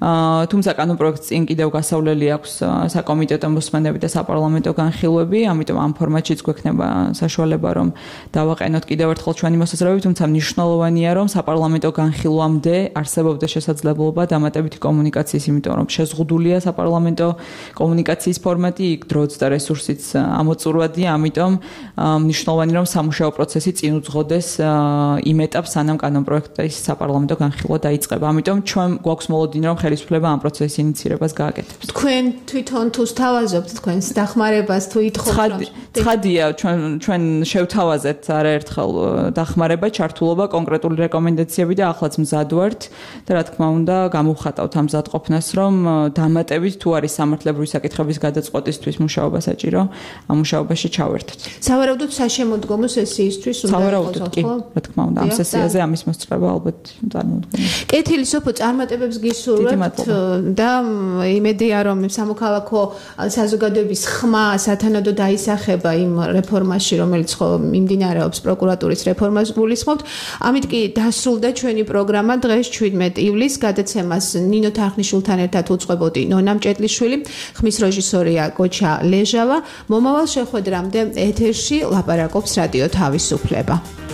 თუმცა კანონპროექტს წინ კიდევ გასავლელი აქვს საკომიტეტო მოსმენები და საპარლამენტო განხილვები, ამიტომ ამ ფორმატშიც გვექნება საშუალება, რომ დავაყენოთ კიდევ ერთხელ ჩვენი მოსაზრებები, თუმცა თუმცა მნიშვნელოვანია, რომ საპარლამენტო განხილვამდე არსებობდა შესაძლებლობა დამატებითი კომუნიკაციის, იმიტომ რომ შეზღუდულია საპარლამენტო კომუნიკაციის ფორმატი, იქ დროც და რესურსიც ამოწურვადია, ამიტომ მნიშვნელოვანია, რომ სამუშაო პროცესი წინ უძღოდეს იმ ეტაპს, სანამ კანონპროექტის საპარლამენტო განხილვა დაიწყება. ამიტომ ჩვენ გვაქვს მოლოდინი, რომ ხელისუფლება ამ პროცესის ინიციირებას გააკეთებს. თქვენ თვითონ თუ სთავაზობთ თქვენს დახმარებას თუ ითხოვთ რომ ცხადია, ჩვენ შევთავაზეთ არაერთხელ დახმარება, ჩართულობა, კონკრეტული რეკომენდაციები და ახლაც მზად ვართ და რა თქმა უნდა, გამოვხატავთ ამ მზადყოფნას, რომ დამატებით თუ არის სამართლებრივი საკითხების გადაწყვეტისთვის მუშაობა საჭირო, ამ მუშაობაში ჩავერთოთ. სავარაუდოდ საშემოდგომო სესიისთვის უნდა სავარაუდოდ კი, რა თქმა უნდა, ამ სესიაზე ამის მოსწრება ალბათ წარმოუდგენია. კეთილი სოფო, წარმატებებს გისურვებთ და იმედია, რომ სამოქალაქო საზოგადოების ხმა სათანადო დაისახება იმ რეფორმაში, რომელიც მიმდინარეობს პროკურატურის რეფორმას გულისხმობთ. ამით კი დასრულდა ჩვენი პროგრამა დღეს 17 ივლისს, გადაცემას ნინო თარხნიშვილთან ერთად უწყებოდი ნონა მჭედლიშვილი, ხმის რეჟისორია გოჩა ლეჟავა. მომავალ შეხვედრამდე ეთერში ლაპარაკობს რადიო თავისუფლება.